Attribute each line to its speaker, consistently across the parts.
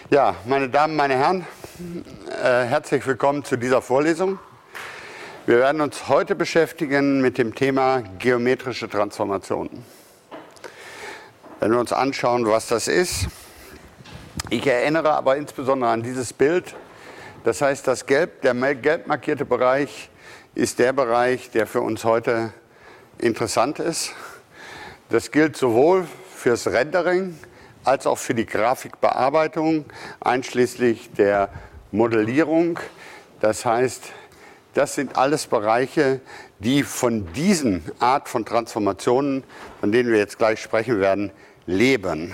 Speaker 1: Ja, meine Damen, meine Herren, herzlich willkommen zu dieser Vorlesung. Wir werden uns heute beschäftigen mit dem Thema geometrische Transformationen. Wenn wir uns anschauen, was das ist, ich erinnere aber insbesondere an dieses Bild. Das heißt, der gelb markierte Bereich ist der Bereich, der für uns heute interessant ist. Das gilt sowohl fürs Rendering als auch für die Grafikbearbeitung, einschließlich der Modellierung. Das heißt, das sind alles Bereiche, die von diesen Art von Transformationen, von denen wir jetzt gleich sprechen werden, leben.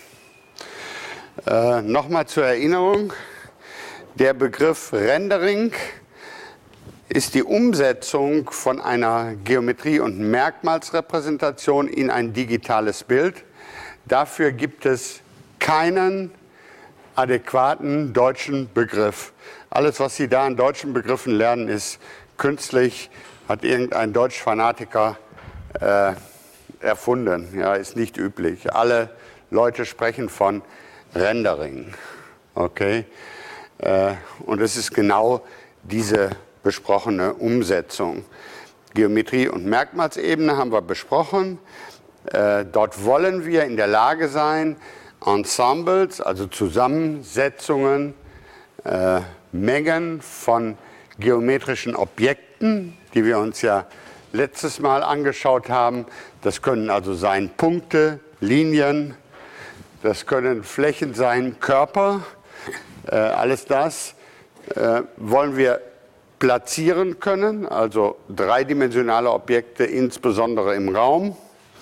Speaker 1: Nochmal zur Erinnerung, der Begriff Rendering ist die Umsetzung von einer Geometrie- und Merkmalsrepräsentation in ein digitales Bild. Dafür gibt es keinen adäquaten deutschen Begriff. Alles, was Sie da an deutschen Begriffen lernen, ist künstlich, hat irgendein Deutschfanatiker erfunden. Ja, ist nicht üblich. Alle Leute sprechen von Rendering. Okay? Und es ist genau diese besprochene Umsetzung. Geometrie- und Merkmalsebene haben wir besprochen. Dort wollen wir in der Lage sein, Ensembles, also Zusammensetzungen, Mengen von geometrischen Objekten, die wir uns ja letztes Mal angeschaut haben. Das können also sein Punkte, Linien, das können Flächen sein, Körper. Alles das wollen wir platzieren können, also dreidimensionale Objekte, insbesondere im Raum.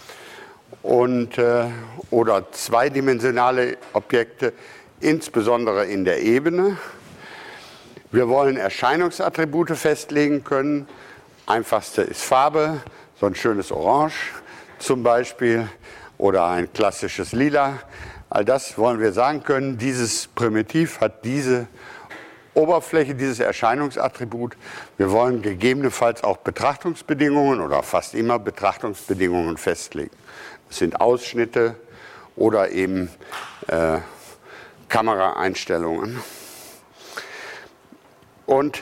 Speaker 1: Oder zweidimensionale Objekte, insbesondere in der Ebene. Wir wollen Erscheinungsattribute festlegen können. Einfachste ist Farbe, so ein schönes Orange zum Beispiel oder ein klassisches Lila. All das wollen wir sagen können. Dieses Primitiv hat diese Oberfläche, dieses Erscheinungsattribut. Wir wollen gegebenenfalls auch Betrachtungsbedingungen oder fast immer Betrachtungsbedingungen festlegen. Das sind Ausschnitte oder eben Kameraeinstellungen. Und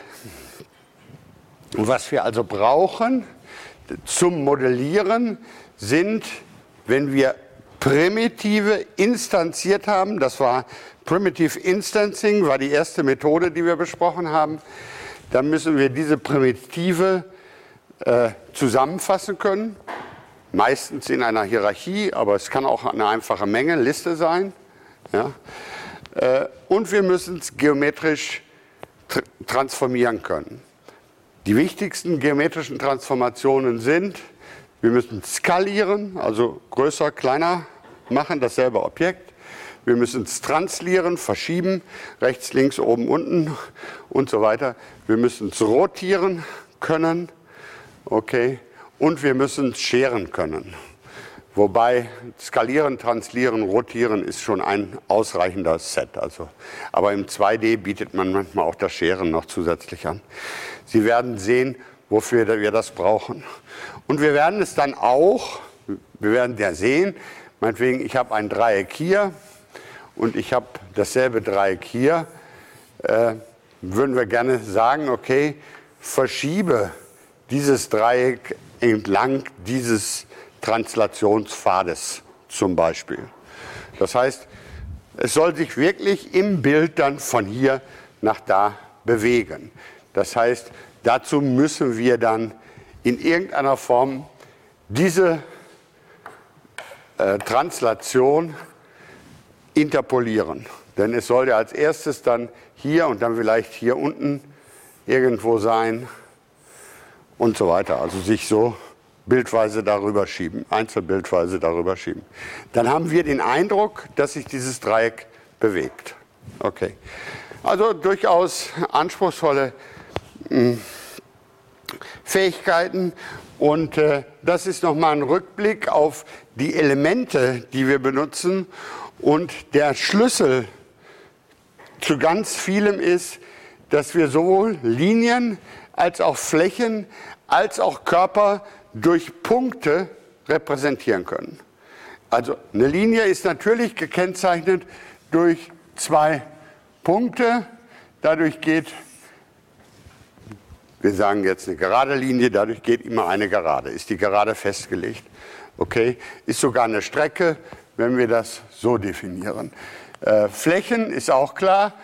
Speaker 1: was wir also brauchen zum Modellieren sind, wenn wir Primitive instanziert haben, das war Primitive Instancing, war die erste Methode, die wir besprochen haben, dann müssen wir diese Primitive zusammenfassen können. Meistens in einer Hierarchie, aber es kann auch eine einfache Menge, Liste sein. Ja? Und wir müssen es geometrisch transformieren können. Die wichtigsten geometrischen Transformationen sind, wir müssen skalieren, also größer, kleiner machen, dasselbe Objekt. Wir müssen es translieren, verschieben, rechts, links, oben, unten und so weiter. Wir müssen es rotieren können, okay. Und wir müssen scheren können. Wobei skalieren, translieren, rotieren ist schon ein ausreichender Set. Also, aber im 2D bietet man manchmal auch das Scheren noch zusätzlich an. Sie werden sehen, wofür wir das brauchen. Und wir werden es dann auch, wir werden ja sehen, meinetwegen, ich habe ein Dreieck hier und ich habe dasselbe Dreieck hier. Würden wir gerne sagen, okay, verschiebe dieses Dreieck entlang dieses Translationspfades zum Beispiel. Das heißt, es soll sich wirklich im Bild dann von hier nach da bewegen. Das heißt, dazu müssen wir dann in irgendeiner Form diese Translation interpolieren. Denn es soll ja als erstes dann hier und dann vielleicht hier unten irgendwo sein und so weiter. Also sich so bildweise darüber schieben, einzelbildweise darüber schieben. Dann haben wir den Eindruck, dass sich dieses Dreieck bewegt. Okay. Also durchaus anspruchsvolle Fähigkeiten. Und das ist nochmal ein Rückblick auf die Elemente, die wir benutzen. Und der Schlüssel zu ganz vielem ist, dass wir sowohl Linien als auch Flächen als auch Körper durch Punkte repräsentieren können. Also eine Linie ist natürlich gekennzeichnet durch zwei Punkte, dadurch geht, wir sagen jetzt eine gerade Linie, dadurch geht immer eine Gerade. Ist die Gerade festgelegt? Okay, ist sogar eine Strecke, wenn wir das so definieren. Flächen ist auch klar.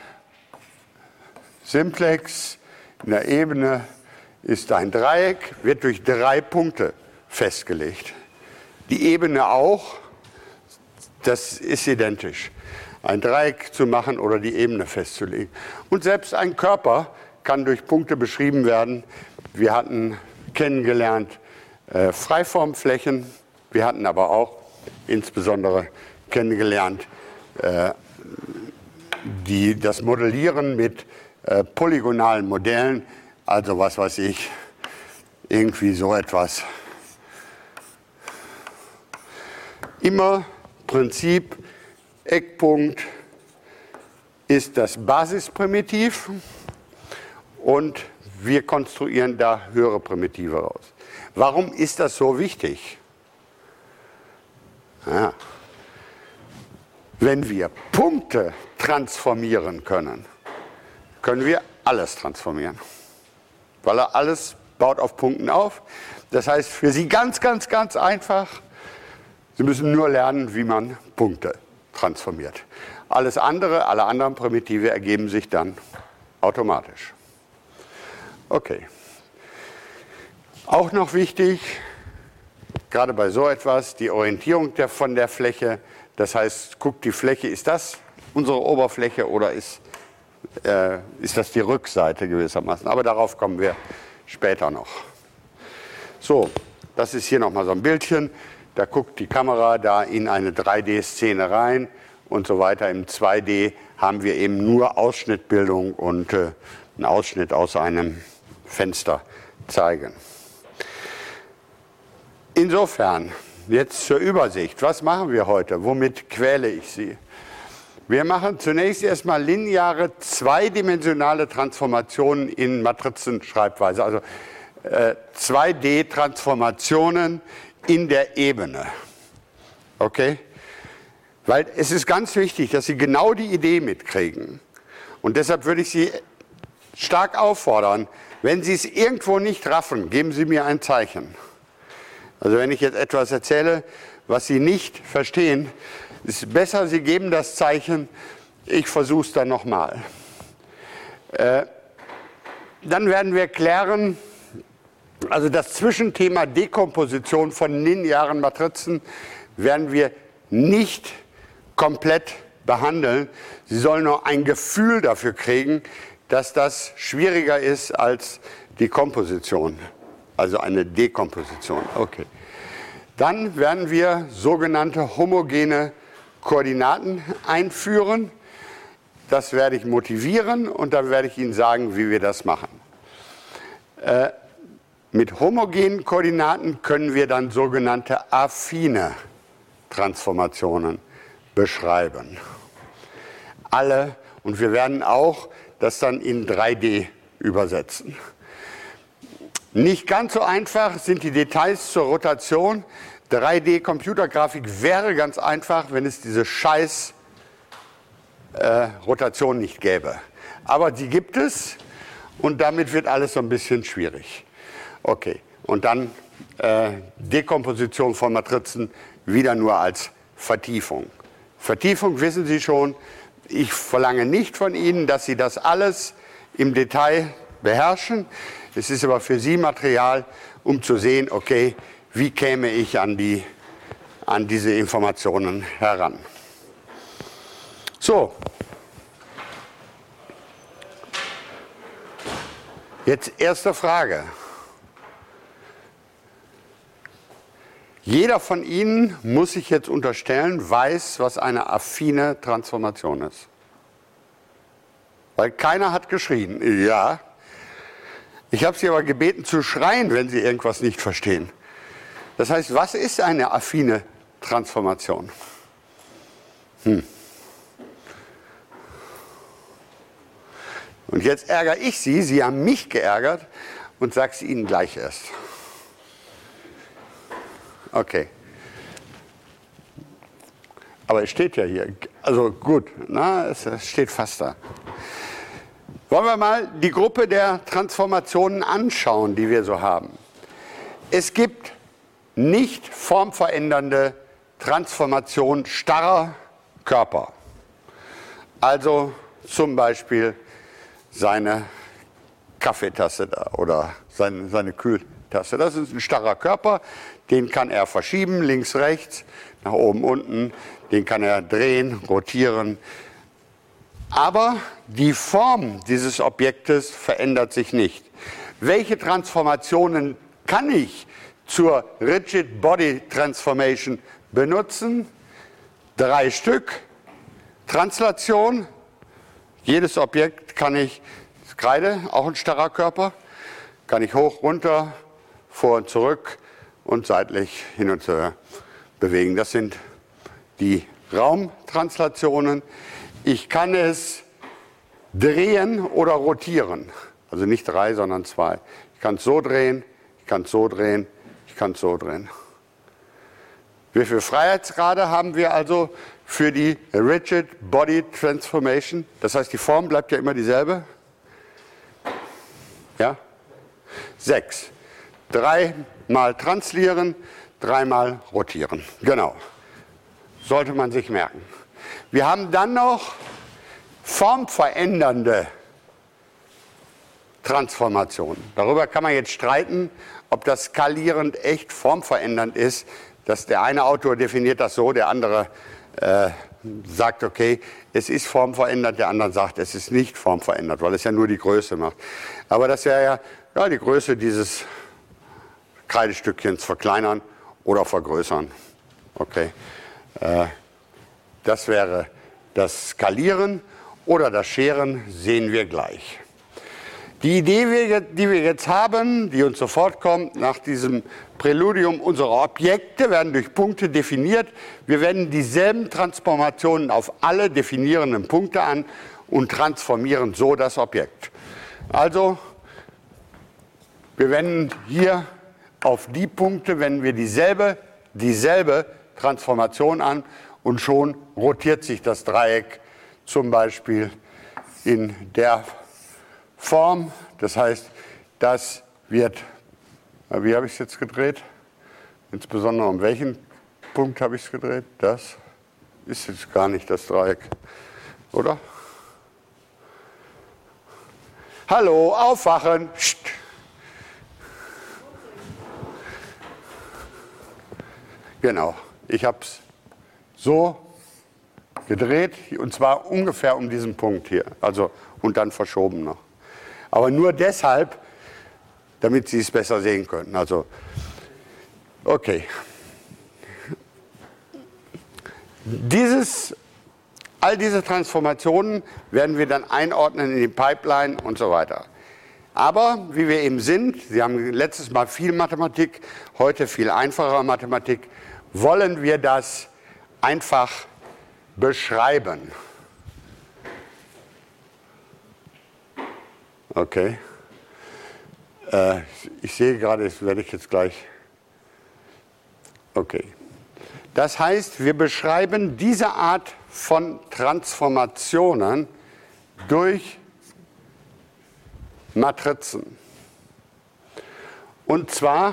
Speaker 1: Simplex in der Ebene ist ein Dreieck, wird durch 3 Punkte festgelegt. Die Ebene auch, das ist identisch. Ein Dreieck zu machen oder die Ebene festzulegen. Und selbst ein Körper kann durch Punkte beschrieben werden. Wir hatten kennengelernt Freiformflächen, wir hatten aber auch insbesondere kennengelernt das Modellieren mit polygonalen Modellen, also was weiß ich, irgendwie so etwas. Immer Prinzip, Eckpunkt ist das Basisprimitiv und wir konstruieren da höhere Primitive raus. Warum ist das so wichtig? Ja. Wenn wir Punkte transformieren können, können wir alles transformieren. Weil alles baut auf Punkten auf. Das heißt für Sie ganz, ganz, ganz einfach, Sie müssen nur lernen, wie man Punkte transformiert. Alles andere, alle anderen Primitive ergeben sich dann automatisch. Okay. Auch noch wichtig, gerade bei so etwas, die Orientierung von der Fläche. Das heißt, guckt die Fläche, ist das unsere Oberfläche oder ist das die Rückseite gewissermaßen? Aber darauf kommen wir später noch. So, das ist hier nochmal so ein Bildchen. Da guckt die Kamera da in eine 3D-Szene rein und so weiter. Im 2D haben wir eben nur Ausschnittbildung und einen Ausschnitt aus einem Fenster zeigen. Insofern, jetzt zur Übersicht. Was machen wir heute? Womit quäle ich Sie? Wir machen zunächst erstmal lineare, zweidimensionale Transformationen in Matrizenschreibweise, also 2D-Transformationen in der Ebene. Okay? Weil es ist ganz wichtig, dass Sie genau die Idee mitkriegen. Und deshalb würde ich Sie stark auffordern, wenn Sie es irgendwo nicht raffen, geben Sie mir ein Zeichen. Also wenn ich jetzt etwas erzähle, was Sie nicht verstehen, ist es besser, Sie geben das Zeichen, ich versuche es dann nochmal. Dann werden wir klären, also das Zwischenthema Dekomposition von linearen Matrizen werden wir nicht komplett behandeln. Sie sollen nur ein Gefühl dafür kriegen, dass das schwieriger ist als die Komposition, also eine Dekomposition. Okay. Dann werden wir sogenannte homogene Koordinaten einführen. Das werde ich motivieren und dann werde ich Ihnen sagen, wie wir das machen. Mit homogenen Koordinaten können wir dann sogenannte affine Transformationen beschreiben. Alle, und wir werden auch das dann in 3D übersetzen. Nicht ganz so einfach sind die Details zur Rotation. 3D-Computergrafik wäre ganz einfach, wenn es diese scheiß Rotation nicht gäbe. Aber die gibt es und damit wird alles so ein bisschen schwierig. Okay, und dann Dekomposition von Matrizen wieder nur als Vertiefung. Vertiefung wissen Sie schon, ich verlange nicht von Ihnen, dass Sie das alles im Detail beherrschen. Es ist aber für Sie Material, um zu sehen, okay, wie käme ich an diese Informationen heran. So, jetzt erste Frage. Jeder von Ihnen muss sich jetzt unterstellen, weiß, was eine affine Transformation ist. Weil keiner hat geschrien. Ja. Ich habe Sie aber gebeten zu schreien, wenn Sie irgendwas nicht verstehen. Das heißt, was ist eine affine Transformation? Und jetzt ärgere ich Sie, Sie haben mich geärgert und sage es Ihnen gleich erst. Okay. Aber es steht ja hier. Also gut, na, es steht fast da. Wollen wir mal die Gruppe der Transformationen anschauen, die wir so haben. Es gibt nicht formverändernde Transformationen starrer Körper. Also zum Beispiel seine Kaffeetasse da oder seine Kühltasse. Das ist ein starrer Körper, den kann er verschieben, links, rechts, nach oben, unten, den kann er drehen, rotieren. Aber die Form dieses Objektes verändert sich nicht. Welche Transformationen kann ich zur Rigid Body Transformation benutzen? 3 Stück. Translation. Jedes Objekt kann ich, Kreide, auch ein starrer Körper, kann ich hoch, runter, vor und zurück und seitlich hin und her bewegen. Das sind die Raumtranslationen. Ich kann es drehen oder rotieren. Also nicht 3, sondern 2. Ich kann es so drehen, ich kann es so drehen, ich kann es so drehen. Wie viele Freiheitsgrade haben wir also für die Rigid Body Transformation? Das heißt, die Form bleibt ja immer dieselbe. Ja? 6. 3 mal translieren, 3 mal rotieren. Genau. Sollte man sich merken. Wir haben dann noch formverändernde Transformationen. Darüber kann man jetzt streiten, ob das skalierend echt formverändernd ist. Dass der eine Autor definiert das so, der andere sagt, okay, es ist formverändert, der andere sagt, es ist nicht formverändert, weil es ja nur die Größe macht. Aber das wäre ja die Größe dieses Kreidestückchens verkleinern oder vergrößern. Okay. Das wäre das Skalieren oder das Scheren, sehen wir gleich. Die Idee, die wir jetzt haben, die uns sofort kommt, nach diesem Präludium, unsere Objekte werden durch Punkte definiert. Wir wenden dieselben Transformationen auf alle definierenden Punkte an und transformieren so das Objekt. Also, wir wenden hier auf die Punkte, wenden wir dieselbe Transformation an und schon rotiert sich das Dreieck zum Beispiel in der Form. Das heißt, das wird, wie habe ich es jetzt gedreht? Insbesondere um welchen Punkt habe ich es gedreht? Das ist jetzt gar nicht das Dreieck, oder? Hallo, aufwachen! Psst. Genau, ich habe es so gedreht, und zwar ungefähr um diesen Punkt hier, also und dann verschoben noch. Aber nur deshalb, damit Sie es besser sehen können. Also, okay. All diese Transformationen werden wir dann einordnen in die Pipeline und so weiter. Aber, wie wir eben sind, Sie haben letztes Mal viel Mathematik, heute viel einfachere Mathematik, wollen wir das einfach beschreiben. Okay. Ich sehe gerade, das werde ich jetzt gleich. Okay. Das heißt, wir beschreiben diese Art von Transformationen durch Matrizen. Und zwar,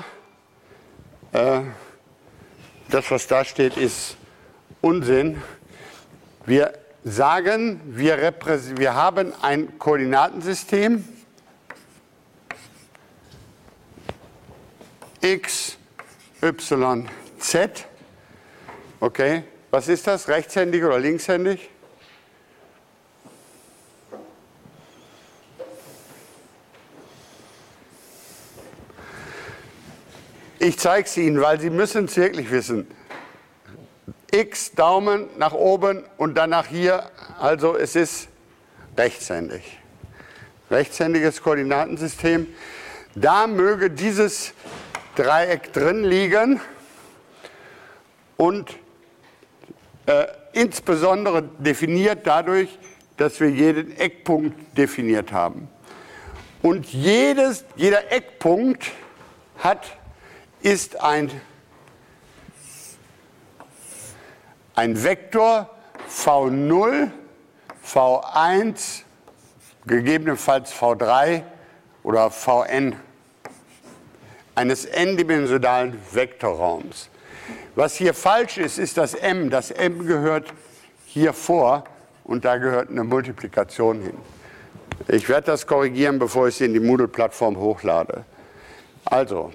Speaker 1: das, was da steht, ist Unsinn. Wir sagen, wir haben ein Koordinatensystem x, y, z. Okay, was ist das? Rechtshändig oder linkshändig? Ich zeige es Ihnen, weil Sie müssen es wirklich wissen. X, Daumen nach oben und dann nach hier, also es ist rechtshändig. Rechtshändiges Koordinatensystem. Da möge dieses Dreieck drin liegen und insbesondere definiert dadurch, dass wir jeden Eckpunkt definiert haben. Und jeder Eckpunkt ist ein Vektor V0, V1, gegebenenfalls V3 oder Vn eines n-dimensionalen Vektorraums. Was hier falsch ist, ist das m. Das m gehört hier vor und da gehört eine Multiplikation hin. Ich werde das korrigieren, bevor ich sie in die Moodle-Plattform hochlade. Also,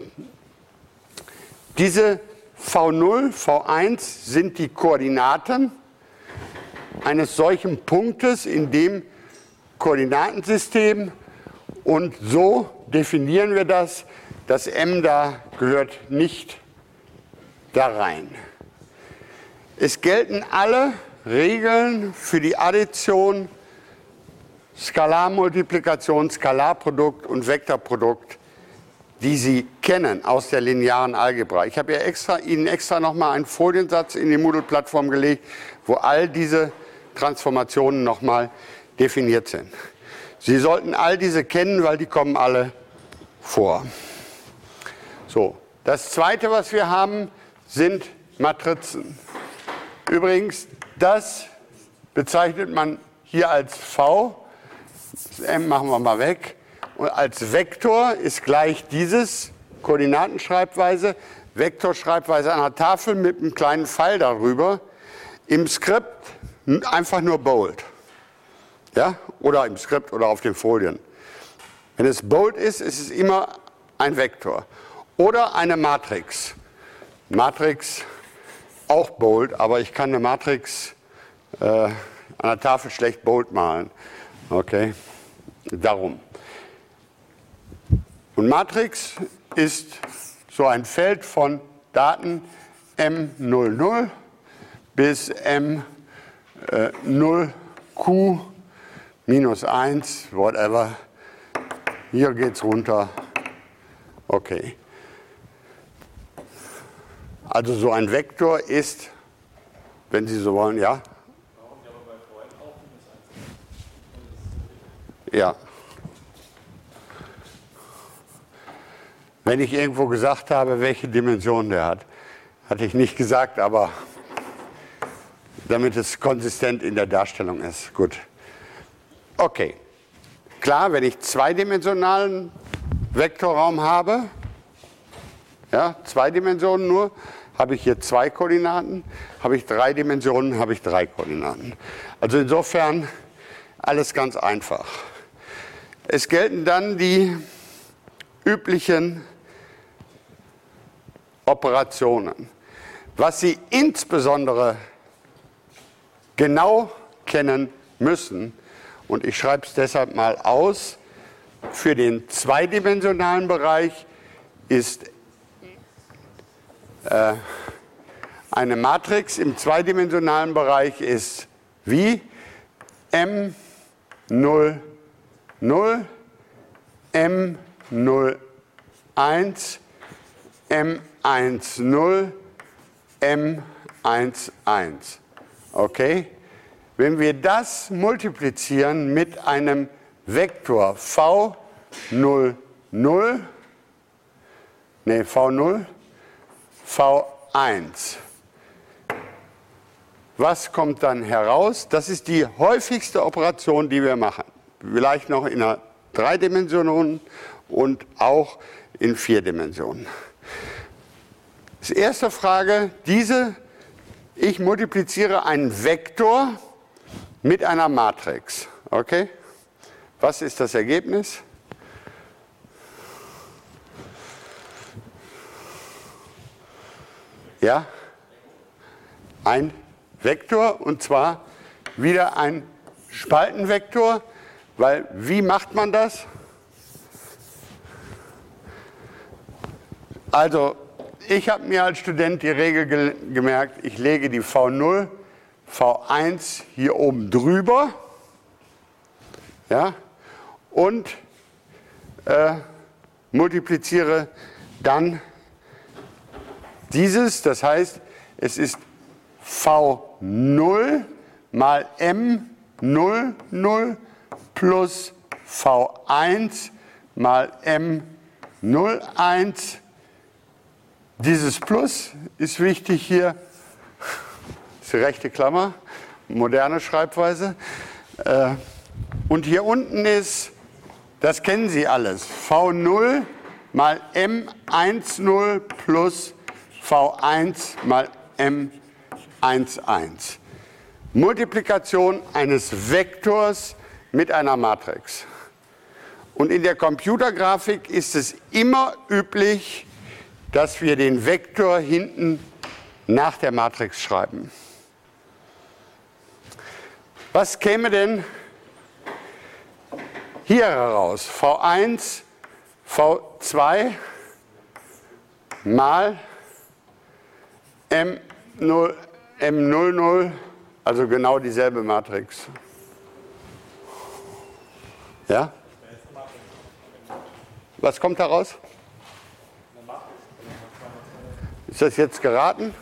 Speaker 1: diese V0, V1 sind die Koordinaten eines solchen Punktes in dem Koordinatensystem und so definieren wir das. Das m da gehört nicht da rein. Es gelten alle Regeln für die Addition, Skalarmultiplikation, Skalarprodukt und Vektorprodukt, die Sie kennen aus der linearen Algebra. Ich habe ja Ihnen extra nochmal einen Foliensatz in die Moodle-Plattform gelegt, wo all diese Transformationen nochmal definiert sind. Sie sollten all diese kennen, weil die kommen alle vor. So, das Zweite, was wir haben, sind Matrizen. Übrigens, das bezeichnet man hier als V. Das M machen wir mal weg. Und als Vektor ist gleich dieses Koordinatenschreibweise, Vektorschreibweise an der Tafel mit einem kleinen Pfeil darüber. Im Skript einfach nur bold. Ja? Oder im Skript oder auf den Folien. Wenn es bold ist, ist es immer ein Vektor. Oder eine Matrix. Matrix auch bold, aber ich kann eine Matrix an der Tafel schlecht bold malen. Okay, darum. Und Matrix ist so ein Feld von Daten M00 bis M0Q minus 1, whatever. Hier geht es runter. Okay. Also so ein Vektor ist, wenn Sie so wollen, ja? Ja. Wenn ich irgendwo gesagt habe, welche Dimension der hat, hatte ich nicht gesagt, aber damit es konsistent in der Darstellung ist. Gut. Okay. Klar, wenn ich zweidimensionalen Vektorraum habe, ja, 2 Dimensionen nur, habe ich hier 2 Koordinaten, habe ich 3 Dimensionen, habe ich 3 Koordinaten. Also insofern alles ganz einfach. Es gelten dann die üblichen Operationen. Was Sie insbesondere genau kennen müssen, und ich schreibe es deshalb mal aus, für den zweidimensionalen Bereich ist eine Matrix im zweidimensionalen Bereich ist wie M00, M01, M10, M11. Okay? Wenn wir das multiplizieren mit einem Vektor V0, V1. Was kommt dann heraus? Das ist die häufigste Operation, die wir machen. Vielleicht noch in einer 3 Dimensionen und auch in 4 Dimensionen. Die erste Frage, ich multipliziere einen Vektor mit einer Matrix. Okay? Was ist das Ergebnis? Ja? Ein Vektor und zwar wieder ein Spaltenvektor, weil wie macht man das? Also ich habe mir als Student die Regel gemerkt, ich lege die V0, V1 hier oben drüber, ja, und multipliziere dann dieses, das heißt, es ist V0 mal M00 plus V1 mal M01. Dieses Plus ist wichtig hier, das ist die rechte Klammer, moderne Schreibweise. Und hier unten ist, das kennen Sie alles, V0 mal M10 plus V1 mal M11. Multiplikation eines Vektors mit einer Matrix. Und in der Computergrafik ist es immer üblich, dass wir den Vektor hinten nach der Matrix schreiben. Was käme denn hier heraus? V1, V2 mal M00, also genau dieselbe Matrix. Ja? Was kommt daraus? Ist das jetzt geraten?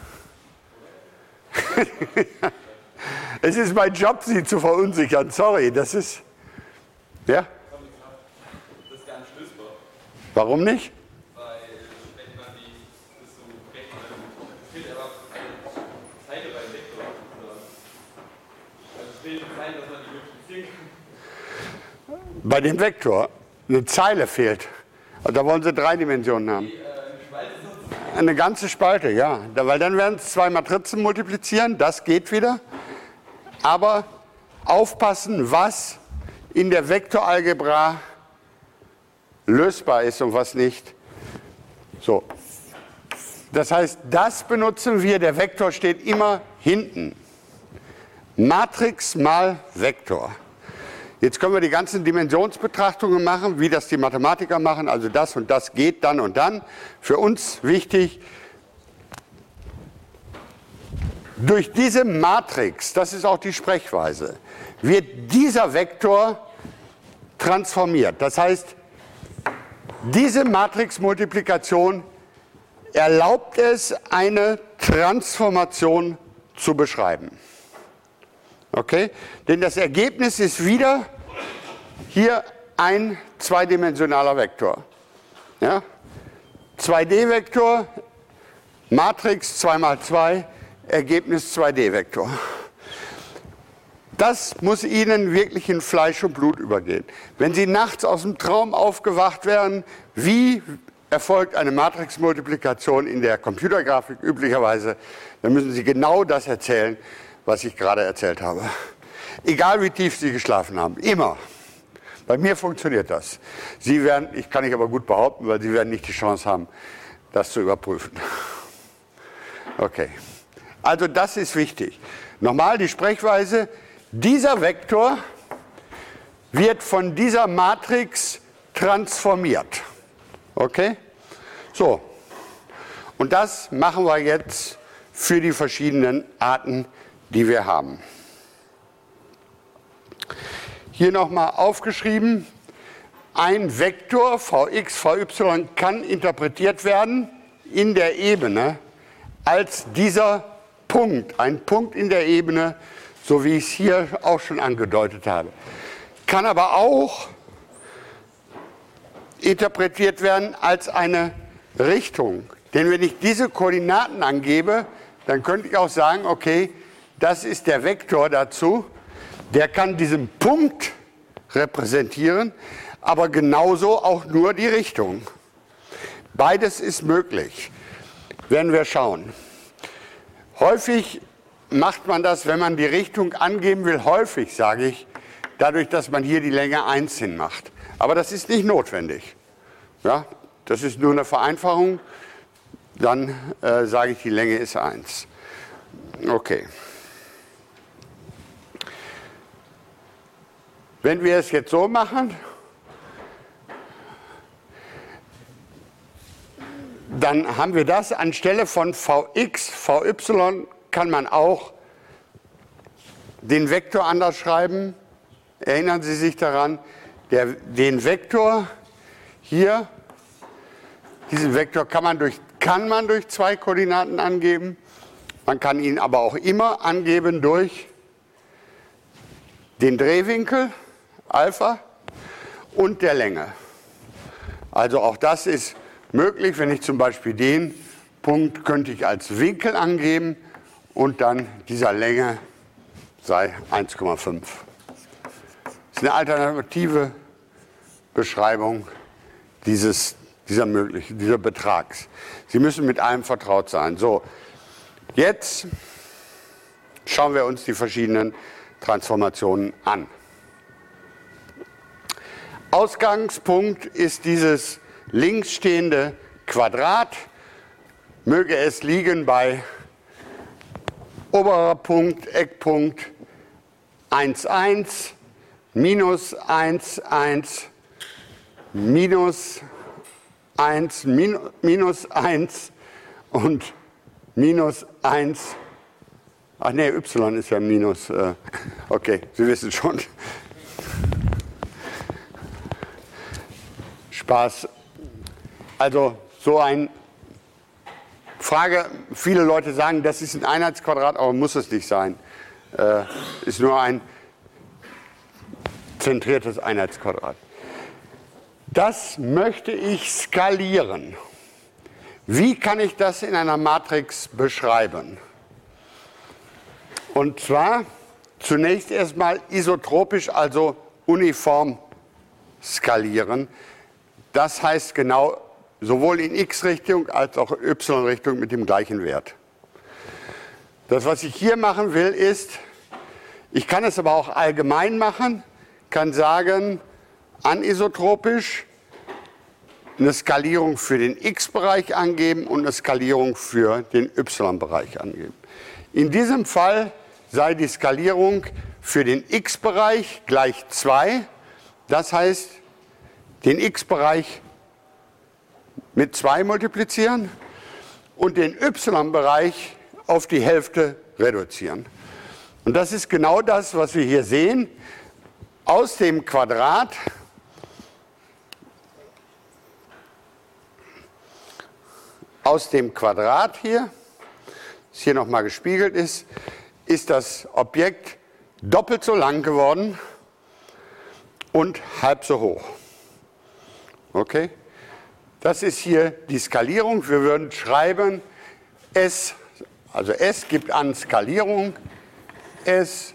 Speaker 1: Es ist mein Job, Sie zu verunsichern. Sorry, das ist... Ja?
Speaker 2: Das ist gar nicht lösbar.
Speaker 1: Warum nicht?
Speaker 2: Weil, wenn man das so rechnet, es fehlt einfach eine Zeile beim Vektor. Also es fehlt eine Zeile, dass man die multiplizieren kann.
Speaker 1: Bei dem Vektor eine Zeile fehlt. Da wollen Sie 3 Dimensionen haben. Eine ganze Spalte, ja. Weil dann werden es 2 Matrizen multiplizieren, das geht wieder. Aber aufpassen, was in der Vektoralgebra lösbar ist und was nicht. So. Das heißt, das benutzen wir, der Vektor steht immer hinten. Matrix mal Vektor. Jetzt können wir die ganzen Dimensionsbetrachtungen machen, wie das die Mathematiker machen, also das und das geht dann und dann. Für uns wichtig, durch diese Matrix, das ist auch die Sprechweise, wird dieser Vektor transformiert. Das heißt, diese Matrixmultiplikation erlaubt es, eine Transformation zu beschreiben. Okay? Denn das Ergebnis ist wieder hier ein zweidimensionaler Vektor. Ja? 2D-Vektor, Matrix 2 mal 2, Ergebnis 2D-Vektor. Das muss Ihnen wirklich in Fleisch und Blut übergehen. Wenn Sie nachts aus dem Traum aufgewacht werden, wie erfolgt eine Matrixmultiplikation in der Computergrafik üblicherweise, dann müssen Sie genau das erzählen, was ich gerade erzählt habe. Egal wie tief Sie geschlafen haben, immer. Bei mir funktioniert das. Sie werden, ich kann nicht aber gut behaupten, weil Sie werden nicht die Chance haben, das zu überprüfen. Okay, also das ist wichtig. Nochmal die Sprechweise, dieser Vektor wird von dieser Matrix transformiert. Okay? So, und das machen wir jetzt für die verschiedenen Arten, die wir haben. Hier nochmal aufgeschrieben, ein Vektor Vx, Vy kann interpretiert werden in der Ebene als dieser Punkt, ein Punkt in der Ebene, so wie ich es hier auch schon angedeutet habe. Kann aber auch interpretiert werden als eine Richtung. Denn wenn ich diese Koordinaten angebe, dann könnte ich auch sagen, okay, das ist der Vektor dazu, der kann diesen Punkt repräsentieren, aber genauso auch nur die Richtung. Beides ist möglich, werden wir schauen. Häufig macht man das, wenn man die Richtung angeben will, häufig sage ich, dadurch, dass man hier die Länge 1 hinmacht. Aber das ist nicht notwendig. Ja, das ist nur eine Vereinfachung, dann sage ich, die Länge ist 1. Okay. Wenn wir es jetzt so machen, dann haben wir das anstelle von Vx, Vy kann man auch den Vektor anders schreiben. Erinnern Sie sich daran, den Vektor hier, diesen Vektor kann man durch 2 Koordinaten angeben. Man kann ihn aber auch immer angeben durch den Drehwinkel, Alpha, und der Länge. Also auch das ist möglich, wenn ich zum Beispiel den Punkt könnte ich als Winkel angeben und dann dieser Länge sei 1,5. ist eine alternative Beschreibung dieser Betrags. Sie müssen mit allem vertraut sein. So, jetzt schauen wir uns die verschiedenen Transformationen an. Ausgangspunkt ist dieses links stehende Quadrat. Möge es liegen bei oberer Punkt, Eckpunkt 1, 1, minus 1, 1, minus 1, minus 1 und minus 1. Ach ne, y ist ja minus. Okay, Sie wissen schon. Spaß. Also so ein Frage, viele Leute sagen, das ist ein Einheitsquadrat, aber muss es nicht sein. Ist nur ein zentriertes Einheitsquadrat. Das möchte ich skalieren. Wie kann ich das in einer Matrix beschreiben? Und zwar zunächst erstmal isotropisch, also uniform skalieren. Das heißt genau sowohl in x-Richtung als auch in y-Richtung mit dem gleichen Wert. Das, was ich hier machen will, ist, ich kann es aber auch allgemein machen, kann sagen, anisotropisch eine Skalierung für den x-Bereich angeben und eine Skalierung für den y-Bereich angeben. In diesem Fall sei die Skalierung für den x-Bereich gleich 2, das heißt, den x-Bereich mit 2 multiplizieren und den y-Bereich auf die Hälfte reduzieren. Und das ist genau das, was wir hier sehen. Aus dem Quadrat hier, das hier nochmal gespiegelt ist das Objekt doppelt so lang geworden und halb so hoch. Okay? Das ist hier die Skalierung. Wir würden schreiben, S gibt an Skalierung S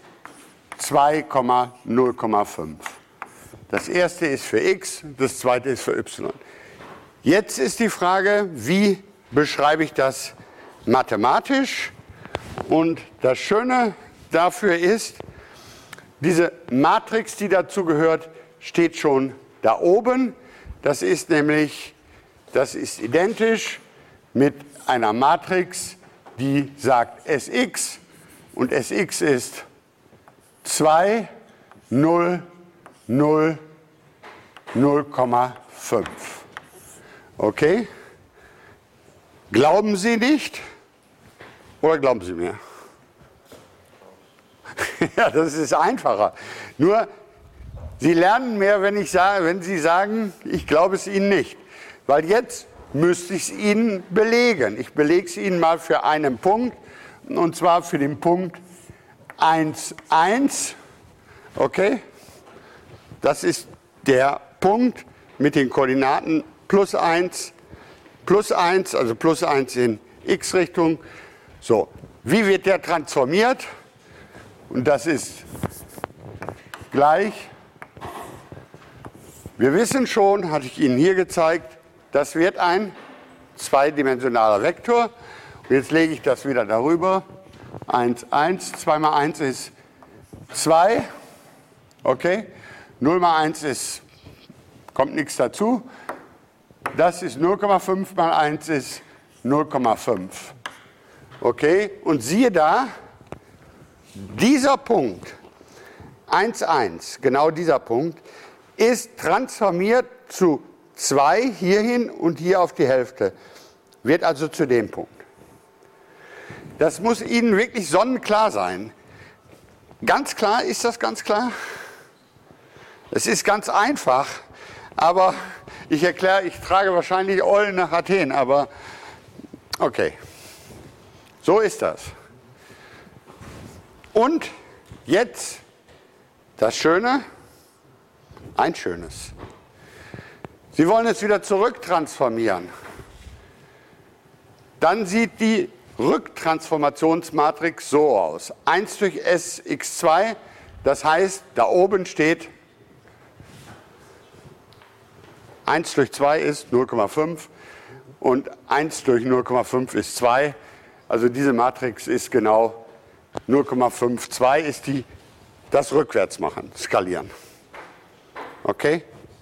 Speaker 1: 2,0,5. Das erste ist für x, das zweite ist für y. Jetzt ist die Frage, wie beschreibe ich das mathematisch? Und das Schöne dafür ist, diese Matrix, die dazu gehört, steht schon da oben. Das ist identisch mit einer Matrix, die sagt Sx und Sx ist 2, 0, 0, 0,5. Okay? Glauben Sie nicht? Oder glauben Sie mir? Ja, das ist einfacher. Nur, Sie lernen mehr, wenn Sie sagen, ich glaube es Ihnen nicht. Weil jetzt müsste ich es Ihnen belegen. Ich belege es Ihnen mal für einen Punkt, und zwar für den Punkt 1, 1. Okay? Das ist der Punkt mit den Koordinaten plus 1, also plus 1 in x-Richtung. So, wie wird der transformiert? Und das ist gleich. Wir wissen schon, hatte ich Ihnen hier gezeigt, das wird ein zweidimensionaler Vektor. Und jetzt lege ich das wieder darüber. 1, 1, 2 mal 1 ist 2. Okay? 0 mal 1 ist, kommt nichts dazu. Das ist 0,5 mal 1 ist 0,5. Okay? Und siehe da, dieser Punkt, 1, 1, genau dieser Punkt, ist transformiert zu 2 hierhin und hier auf die Hälfte. Wird also zu dem Punkt. Das muss Ihnen wirklich sonnenklar sein. Ganz klar, ist das ganz klar? Es ist ganz einfach, aber ich trage wahrscheinlich Eulen nach Athen, aber okay. So ist das. Und jetzt das Schöne, ein Schönes. Sie wollen es wieder zurücktransformieren. Dann sieht die Rücktransformationsmatrix so aus. 1 durch Sx2, das heißt, da oben steht 1 durch 2 ist 0,5 und 1 durch 0,5 ist 2. Also diese Matrix ist genau 0,52 ist das Rückwärtsmachen, skalieren. Okay?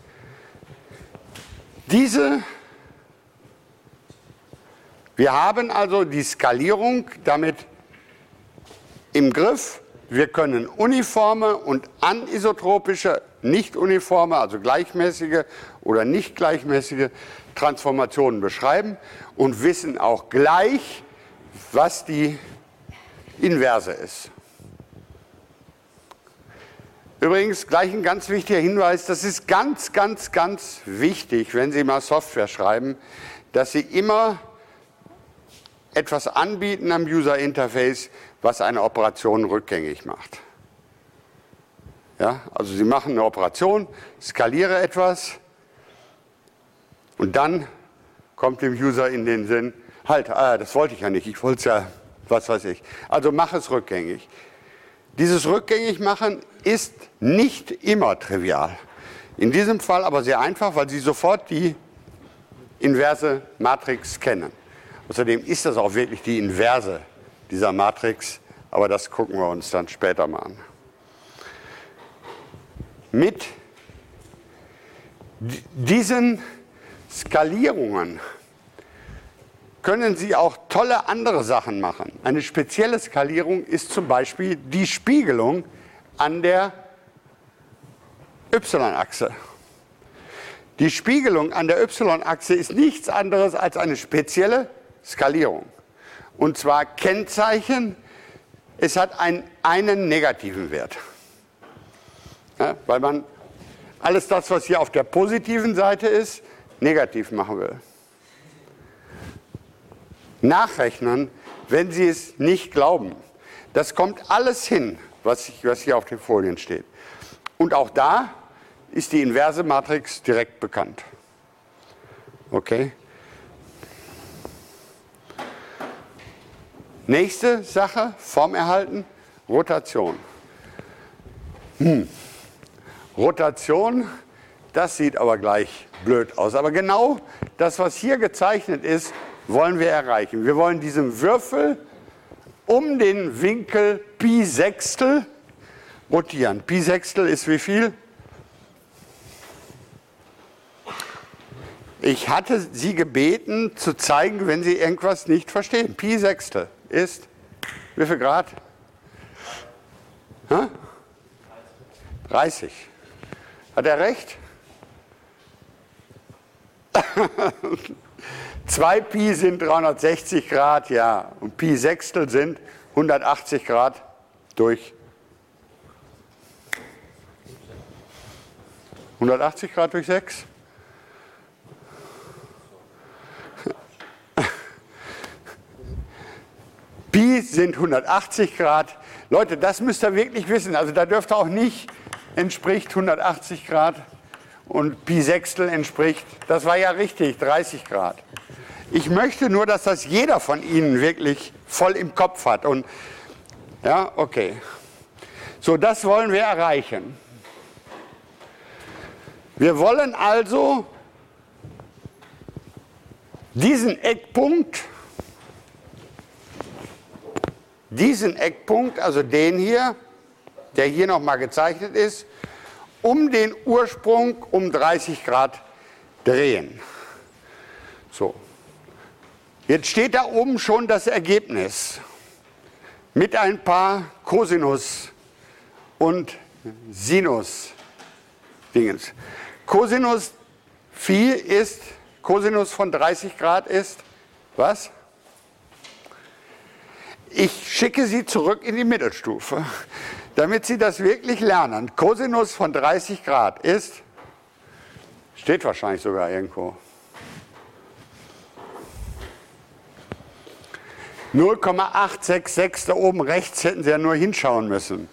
Speaker 1: Wir haben also die Skalierung damit im Griff. Wir können uniforme und anisotropische, nicht uniforme, also gleichmäßige oder nicht gleichmäßige Transformationen beschreiben und wissen auch gleich, was die Inverse ist. Übrigens, gleich ein ganz wichtiger Hinweis, das ist ganz, ganz, ganz wichtig, wenn Sie mal Software schreiben, dass Sie immer etwas anbieten am User Interface, was eine Operation rückgängig macht. Ja, also Sie machen eine Operation, skaliere etwas und dann kommt dem User in den Sinn, halt, das wollte ich ja nicht, ich wollte es ja, was weiß ich. Also mach es rückgängig. Dieses Rückgängigmachen ist nicht immer trivial. In diesem Fall aber sehr einfach, weil Sie sofort die inverse Matrix kennen. Außerdem ist das auch wirklich die Inverse dieser Matrix, aber das gucken wir uns dann später mal an. Mit diesen Skalierungen können Sie auch tolle andere Sachen machen. Eine spezielle Skalierung ist zum Beispiel die Spiegelung an der y-Achse. Die Spiegelung an der y-Achse ist nichts anderes als eine spezielle Skalierung. Und zwar Kennzeichen, es hat einen negativen Wert. Ja, weil man alles das, was hier auf der positiven Seite ist, negativ machen will. Nachrechnen, wenn Sie es nicht glauben. Das kommt alles hin, was hier auf den Folien steht. Und auch da ist die inverse Matrix direkt bekannt. Okay? Nächste Sache, Form erhalten, Rotation. Rotation, das sieht aber gleich blöd aus. Aber genau das, was hier gezeichnet ist, wollen wir erreichen. Wir wollen diesen Würfel um den Winkel Pi Sechstel rotieren. Pi Sechstel ist wie viel? Ich hatte Sie gebeten, zu zeigen, wenn Sie irgendwas nicht verstehen. Pi Sechstel ist wie viel Grad? 30. Hat er recht? 2 Pi sind 360 Grad, ja. Und Pi Sechstel sind 180 Grad durch 180 Grad durch 6. Pi sind 180 Grad. Leute, das müsst ihr wirklich wissen. Also da dürft ihr auch nicht, entspricht 180 Grad und Pi Sechstel entspricht, das war ja richtig, 30 Grad. Ich möchte nur, dass das jeder von Ihnen wirklich voll im Kopf hat. Und ja, okay. So, das wollen wir erreichen. Wir wollen also diesen Eckpunkt, also den hier, der hier nochmal gezeichnet ist, um den Ursprung um 30 Grad drehen. So. Jetzt steht da oben schon das Ergebnis mit ein paar Cosinus und Sinus-Dingens. Cosinus Phi ist, Cosinus von 30 Grad ist, was? Ich schicke Sie zurück in die Mittelstufe, damit Sie das wirklich lernen. Cosinus von 30 Grad ist, steht wahrscheinlich sogar irgendwo, 0,866, da oben rechts hätten Sie ja nur hinschauen müssen.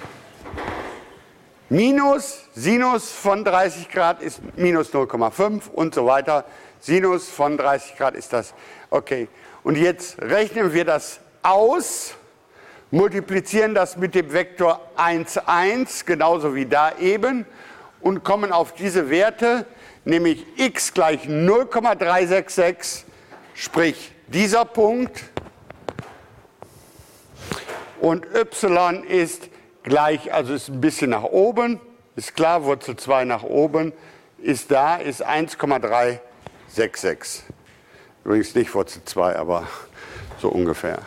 Speaker 1: Minus Sinus von 30 Grad ist minus 0,5 und so weiter. Sinus von 30 Grad ist das. Okay, und jetzt rechnen wir das aus, multiplizieren das mit dem Vektor 1, 1, genauso wie da eben, und kommen auf diese Werte. nämlich x gleich 0,366, sprich dieser Punkt, und y ist gleich, also ist ein bisschen nach oben, ist klar, Wurzel 2 nach oben, ist da, ist 1,366. Übrigens nicht Wurzel 2, aber so ungefähr.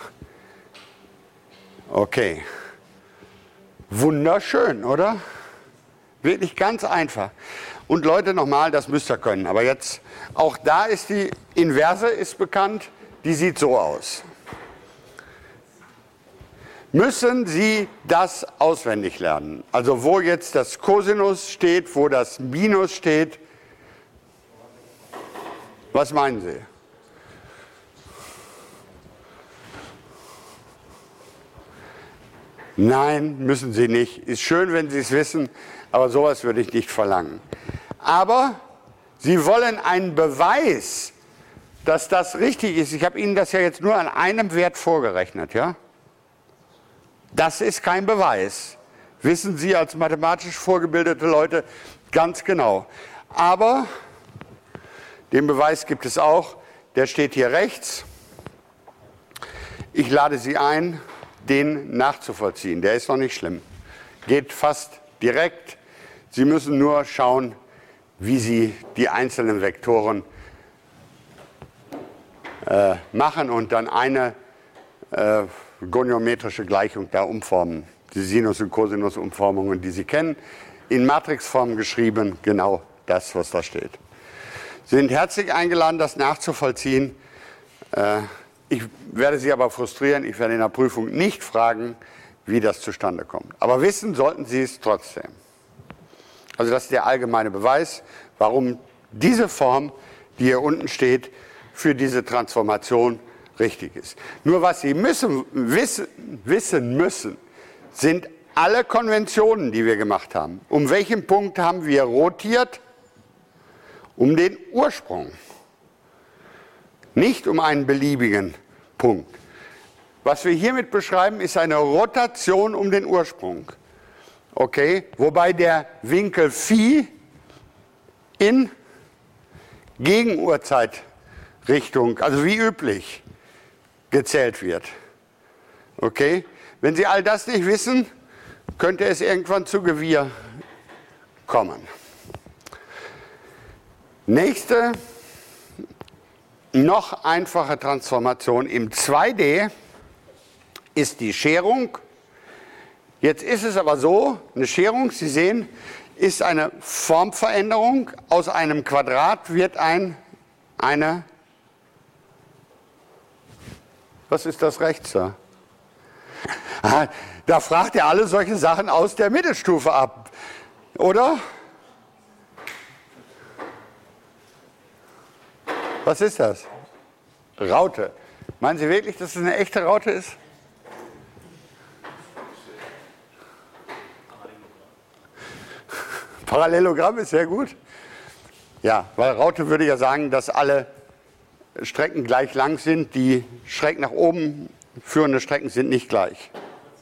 Speaker 1: Okay. Wunderschön, oder? Wirklich ganz einfach. Und Leute, nochmal, das müsst ihr können. Aber jetzt, auch da ist die Inverse ist bekannt, die sieht so aus. Müssen Sie das auswendig lernen? Also wo jetzt das Cosinus steht, wo das Minus steht. Was meinen Sie? Nein, müssen Sie nicht. Ist schön, wenn Sie es wissen, aber sowas würde ich nicht verlangen. Aber Sie wollen einen Beweis, dass das richtig ist. Ich habe Ihnen das ja jetzt nur an einem Wert vorgerechnet, ja? Das ist kein Beweis. Wissen Sie als mathematisch vorgebildete Leute ganz genau. Aber den Beweis gibt es auch. Der steht hier rechts. Ich lade Sie ein, den nachzuvollziehen. Der ist noch nicht schlimm. Geht fast direkt. Sie müssen nur schauen, wie Sie die einzelnen Vektoren machen und dann eine goniometrische Gleichung da umformen. Die Sinus- und Cosinus-Umformungen, die Sie kennen, in Matrixform geschrieben, genau das, was da steht. Sie sind herzlich eingeladen, das nachzuvollziehen. Ich werde Sie aber frustrieren, ich werde in der Prüfung nicht fragen, wie das zustande kommt. Aber wissen sollten Sie es trotzdem. Also das ist der allgemeine Beweis, warum diese Form, die hier unten steht, für diese Transformation richtig ist. Nur was Sie wissen müssen, sind alle Konventionen, die wir gemacht haben. Um welchen Punkt haben wir rotiert? Um den Ursprung. Nicht um einen beliebigen Punkt. Was wir hiermit beschreiben, ist eine Rotation um den Ursprung. Okay? Wobei der Winkel Phi in Gegenuhrzeitrichtung, also wie üblich, gezählt wird. Okay? Wenn Sie all das nicht wissen, könnte es irgendwann zu Gewirr kommen. Nächste, noch einfache Transformation im 2D ist die Scherung. Jetzt ist es aber so, eine Scherung, Sie sehen, ist eine Formveränderung. Aus einem Quadrat wird eine, was ist das rechts da? Da fragt er alle solche Sachen aus der Mittelstufe ab, oder? Was ist das? Raute. Meinen Sie wirklich, dass es eine echte Raute ist? Parallelogramm ist sehr gut. Ja, weil Raute würde ja sagen, dass alle Strecken gleich lang sind. Die schräg nach oben führende Strecken sind nicht gleich.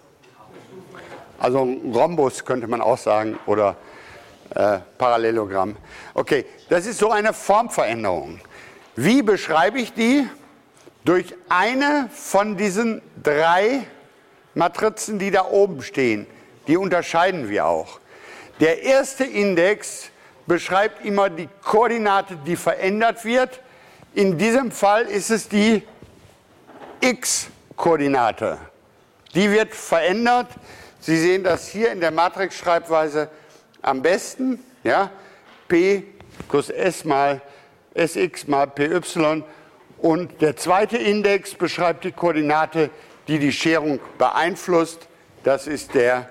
Speaker 1: Also Rhombus könnte man auch sagen oder Parallelogramm. Okay, das ist so eine Formveränderung. Wie beschreibe ich die? Durch eine von diesen 3 Matrizen, die da oben stehen. Die unterscheiden wir auch. Der erste Index beschreibt immer die Koordinate, die verändert wird. In diesem Fall ist es die x-Koordinate. Die wird verändert. Sie sehen das hier in der Matrixschreibweise am besten. Ja? P plus S mal Sx mal Py. Und der zweite Index beschreibt die Koordinate, die die Scherung beeinflusst. Das ist der,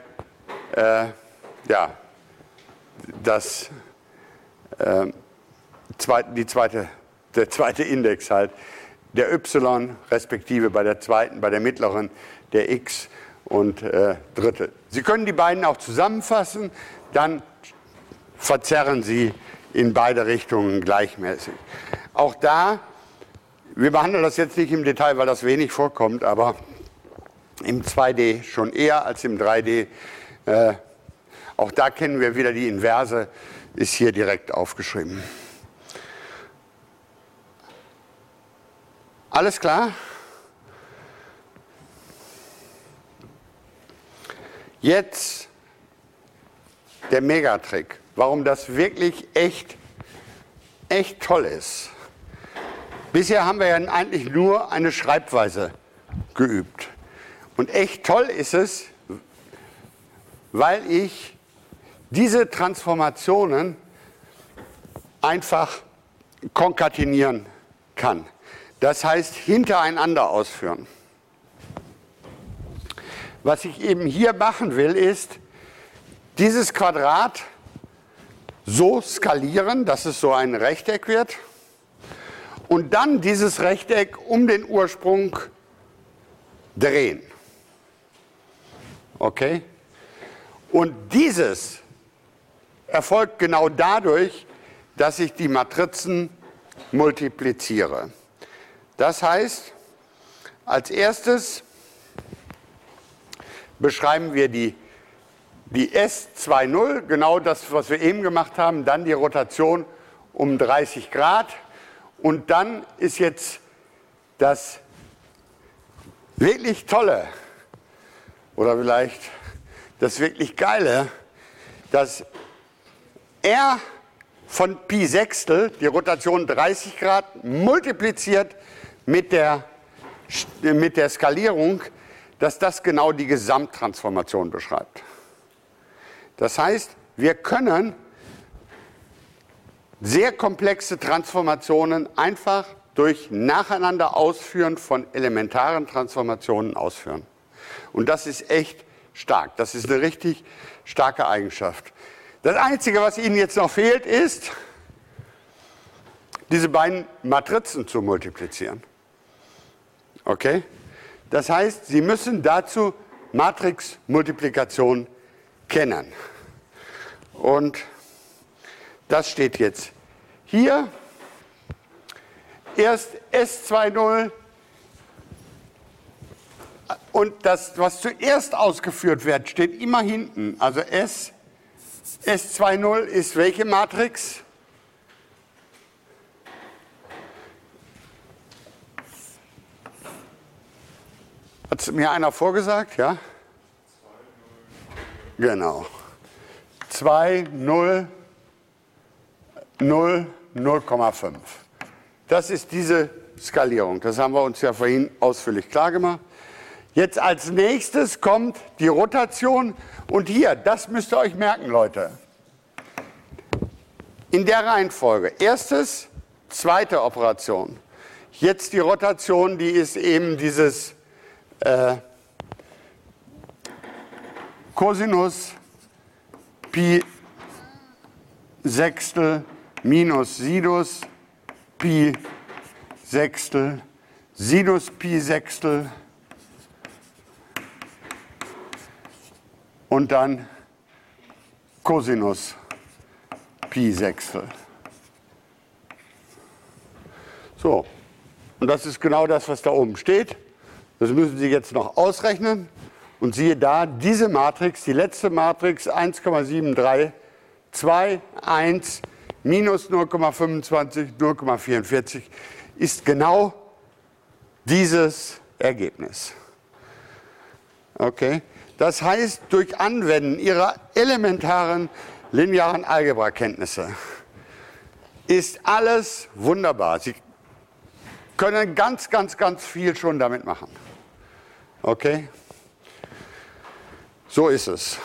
Speaker 1: der zweite Index halt, der y, respektive bei der zweiten, bei der mittleren, der x und dritte. Sie können die beiden auch zusammenfassen, dann verzerren Sie in beide Richtungen gleichmäßig. Auch da, wir behandeln das jetzt nicht im Detail, weil das wenig vorkommt, aber im 2D schon eher als im 3D. Auch da kennen wir wieder die Inverse, ist hier direkt aufgeschrieben. Alles klar? Jetzt der Megatrick, warum das wirklich echt toll ist. Bisher haben wir ja eigentlich nur eine Schreibweise geübt. Und echt toll ist es, weil ich diese Transformationen einfach konkatenieren kann. Das heißt, hintereinander ausführen. Was ich eben hier machen will, ist, dieses Quadrat so skalieren, dass es so ein Rechteck wird. Und dann dieses Rechteck um den Ursprung drehen. Okay? Und dieses erfolgt genau dadurch, dass ich die Matrizen multipliziere. Das heißt, als erstes beschreiben wir die S20, genau das, was wir eben gemacht haben, dann die Rotation um 30 Grad. Und dann ist jetzt das wirklich Tolle oder vielleicht das wirklich Geile, dass R von Pi Sechstel, die Rotation 30 Grad, multipliziert mit der Skalierung, dass das genau die Gesamttransformation beschreibt. Das heißt, wir können sehr komplexe Transformationen einfach durch nacheinander Ausführen von elementaren Transformationen ausführen. Und das ist echt stark. Das ist eine richtig starke Eigenschaft. Das Einzige, was Ihnen jetzt noch fehlt, ist, diese beiden Matrizen zu multiplizieren. Okay? Das heißt, Sie müssen dazu Matrixmultiplikation kennen. Und das steht jetzt hier. Erst S20 und das, was zuerst ausgeführt wird, steht immer hinten. Also S20 ist welche Matrix? Hat es mir einer vorgesagt? Ja? 2, 0. Genau. 2, 0, 0, 0,5. Das ist diese Skalierung. Das haben wir uns ja vorhin ausführlich klar gemacht. Jetzt als nächstes kommt die Rotation. Und hier, das müsst ihr euch merken, Leute. In der Reihenfolge. Erstes, zweite Operation. Jetzt die Rotation, die ist eben dieses Cosinus Pi Sechstel minus Sinus Pi Sechstel, Sinus Pi Sechstel und dann Cosinus Pi Sechstel. So, und das ist genau das, was da oben steht. Das müssen Sie jetzt noch ausrechnen. Und siehe da, diese Matrix, die letzte Matrix 1,732, 1, minus 0,25, 0,44, ist genau dieses Ergebnis. Okay? Das heißt, durch Anwenden Ihrer elementaren linearen Algebrakenntnisse ist alles wunderbar. Sie können ganz, ganz, ganz viel schon damit machen. Okay? So ist es.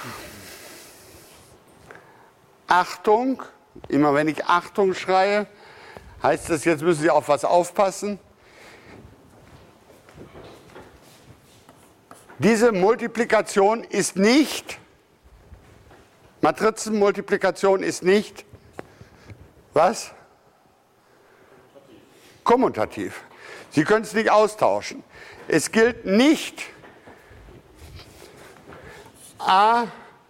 Speaker 1: Achtung, immer wenn ich Achtung schreie, heißt das, jetzt müssen Sie auf was aufpassen. Diese Multiplikation ist nicht, Matrizenmultiplikation ist nicht, was? Kommutativ. Sie können es nicht austauschen. Es gilt nicht, A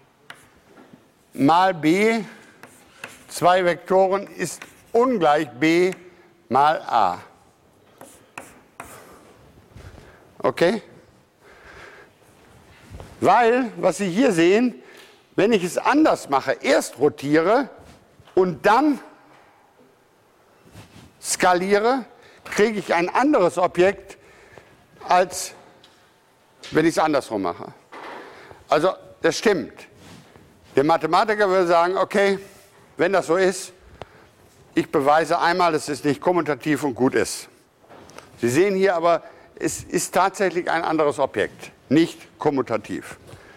Speaker 1: mal B, zwei Vektoren, ist ungleich B mal A. Okay? Weil, was Sie hier sehen, wenn ich es anders mache, erst rotiere und dann skaliere, kriege ich ein anderes Objekt, als wenn ich es andersrum mache. Also das stimmt. Der Mathematiker würde sagen, okay, wenn das so ist, ich beweise einmal, dass es nicht kommutativ und gut ist. Sie sehen hier aber, es ist tatsächlich ein anderes Objekt, nicht kommutativ.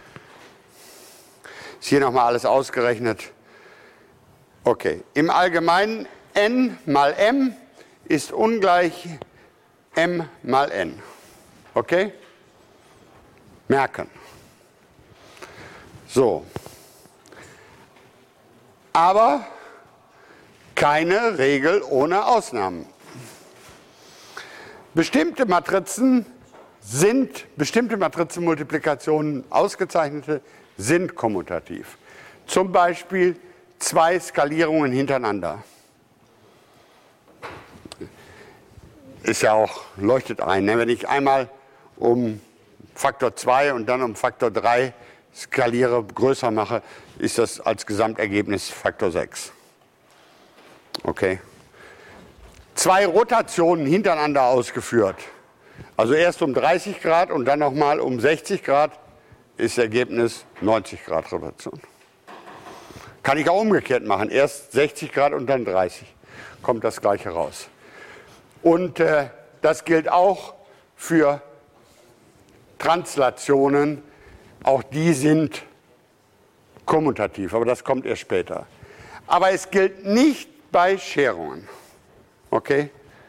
Speaker 1: Ist hier nochmal alles ausgerechnet. Okay, im Allgemeinen n mal m ist ungleich m mal n. Okay? Merken. So. Aber keine Regel ohne Ausnahmen. Bestimmte Matrizenmultiplikationen, ausgezeichnete, sind kommutativ. Zum Beispiel 2 Skalierungen hintereinander. Ist ja auch, leuchtet ein, ne? Wenn ich einmal um Faktor 2 und dann um Faktor 3 skaliere, größer mache, ist das als Gesamtergebnis Faktor 6. Okay. 2 Rotationen hintereinander ausgeführt. Also erst um 30 Grad und dann nochmal um 60 Grad ist Ergebnis 90 Grad Rotation. Kann ich auch umgekehrt machen. Erst 60 Grad und dann 30. Kommt das gleiche raus. Und das gilt auch für Translationen. Auch die sind kommutativ, aber das kommt erst später. Aber es gilt nicht bei Scherungen. Okay?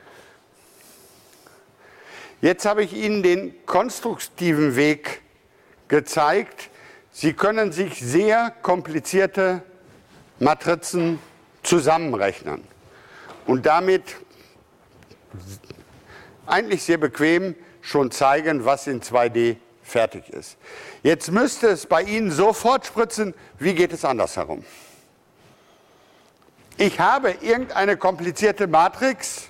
Speaker 1: Jetzt habe ich Ihnen den konstruktiven Weg gezeigt. Sie können sich sehr komplizierte Matrizen zusammenrechnen und damit eigentlich sehr bequem schon zeigen, was in 2D fertig ist. Jetzt müsste es bei Ihnen sofort spritzen, wie geht es andersherum? Ich habe irgendeine komplizierte Matrix,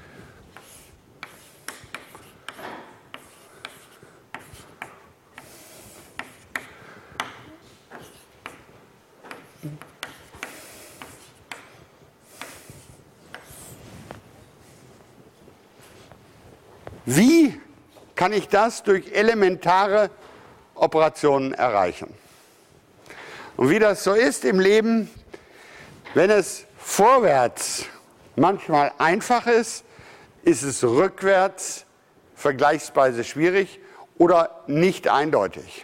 Speaker 1: wie kann ich das durch elementare Operationen erreichen? Und wie das so ist im Leben, wenn es vorwärts manchmal einfach ist, ist es rückwärts vergleichsweise schwierig oder nicht eindeutig.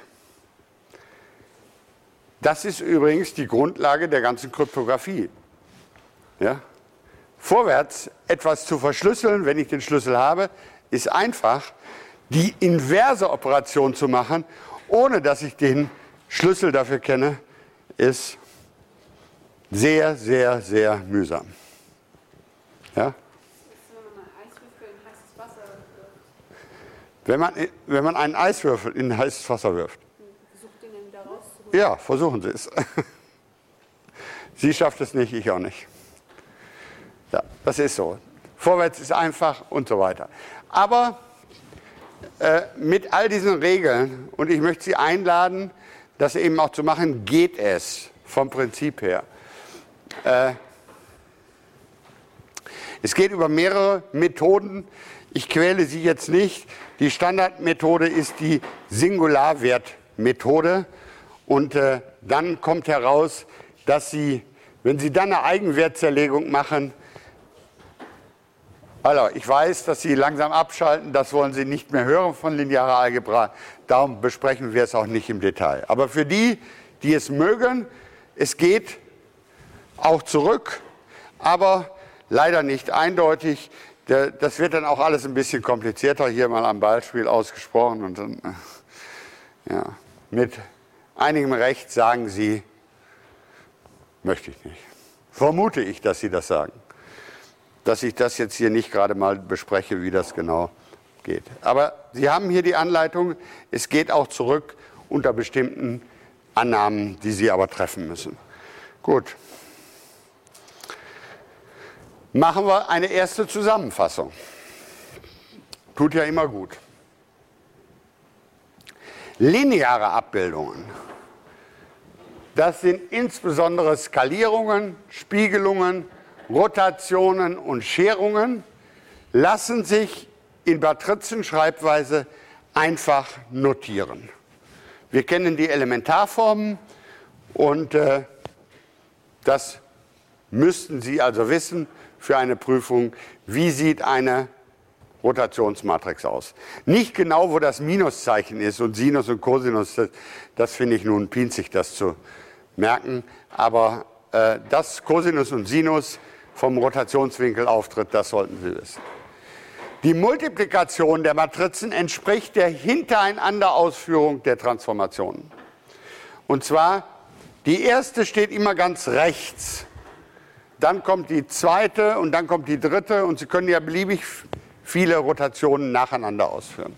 Speaker 1: Das ist übrigens die Grundlage der ganzen Kryptographie. Ja? Vorwärts etwas zu verschlüsseln, wenn ich den Schlüssel habe, ist einfach. Die inverse Operation zu machen, ohne dass ich den Schlüssel dafür kenne, ist sehr, sehr, sehr mühsam. Ja? Wenn man einen Eiswürfel in heißes Wasser wirft. Ja, versuchen Sie es. Sie schafft es nicht, ich auch nicht. Ja, das ist so. Vorwärts ist einfach und so weiter. Aber mit all diesen Regeln, und ich möchte Sie einladen, das eben auch zu machen, geht es vom Prinzip her. Es geht über mehrere Methoden. Ich quäle Sie jetzt nicht. Die Standardmethode ist die Singularwertmethode. Und dann kommt heraus, dass Sie, wenn Sie dann eine Eigenwertzerlegung machen, also ich weiß, dass Sie langsam abschalten, das wollen Sie nicht mehr hören von linearer Algebra, darum besprechen wir es auch nicht im Detail. Aber für die, die es mögen, es geht auch zurück, aber leider nicht eindeutig. Das wird dann auch alles ein bisschen komplizierter, hier mal am Beispiel ausgesprochen. Und dann, ja, mit einigem Recht sagen Sie, möchte ich nicht. Vermute ich, dass Sie das sagen. Dass ich das jetzt hier nicht gerade mal bespreche, wie das genau geht. Aber Sie haben hier die Anleitung, es geht auch zurück unter bestimmten Annahmen, die Sie aber treffen müssen. Gut. Machen wir eine erste Zusammenfassung. Tut ja immer gut. Lineare Abbildungen. Das sind insbesondere Skalierungen, Spiegelungen, Rotationen und Scherungen, lassen sich in Matrizenschreibweise einfach notieren. Wir kennen die Elementarformen und das müssten Sie also wissen für eine Prüfung, wie sieht eine Rotationsmatrix aus. Nicht genau, wo das Minuszeichen ist und Sinus und Cosinus, das finde ich nun pinzig, das zu merken, aber dass Cosinus und Sinus vom Rotationswinkel auftritt, das sollten Sie wissen. Die Multiplikation der Matrizen entspricht der Hintereinanderausführung der Transformationen. Und zwar, die erste steht immer ganz rechts, dann kommt die zweite und dann kommt die dritte und Sie können ja beliebig viele Rotationen nacheinander ausführen.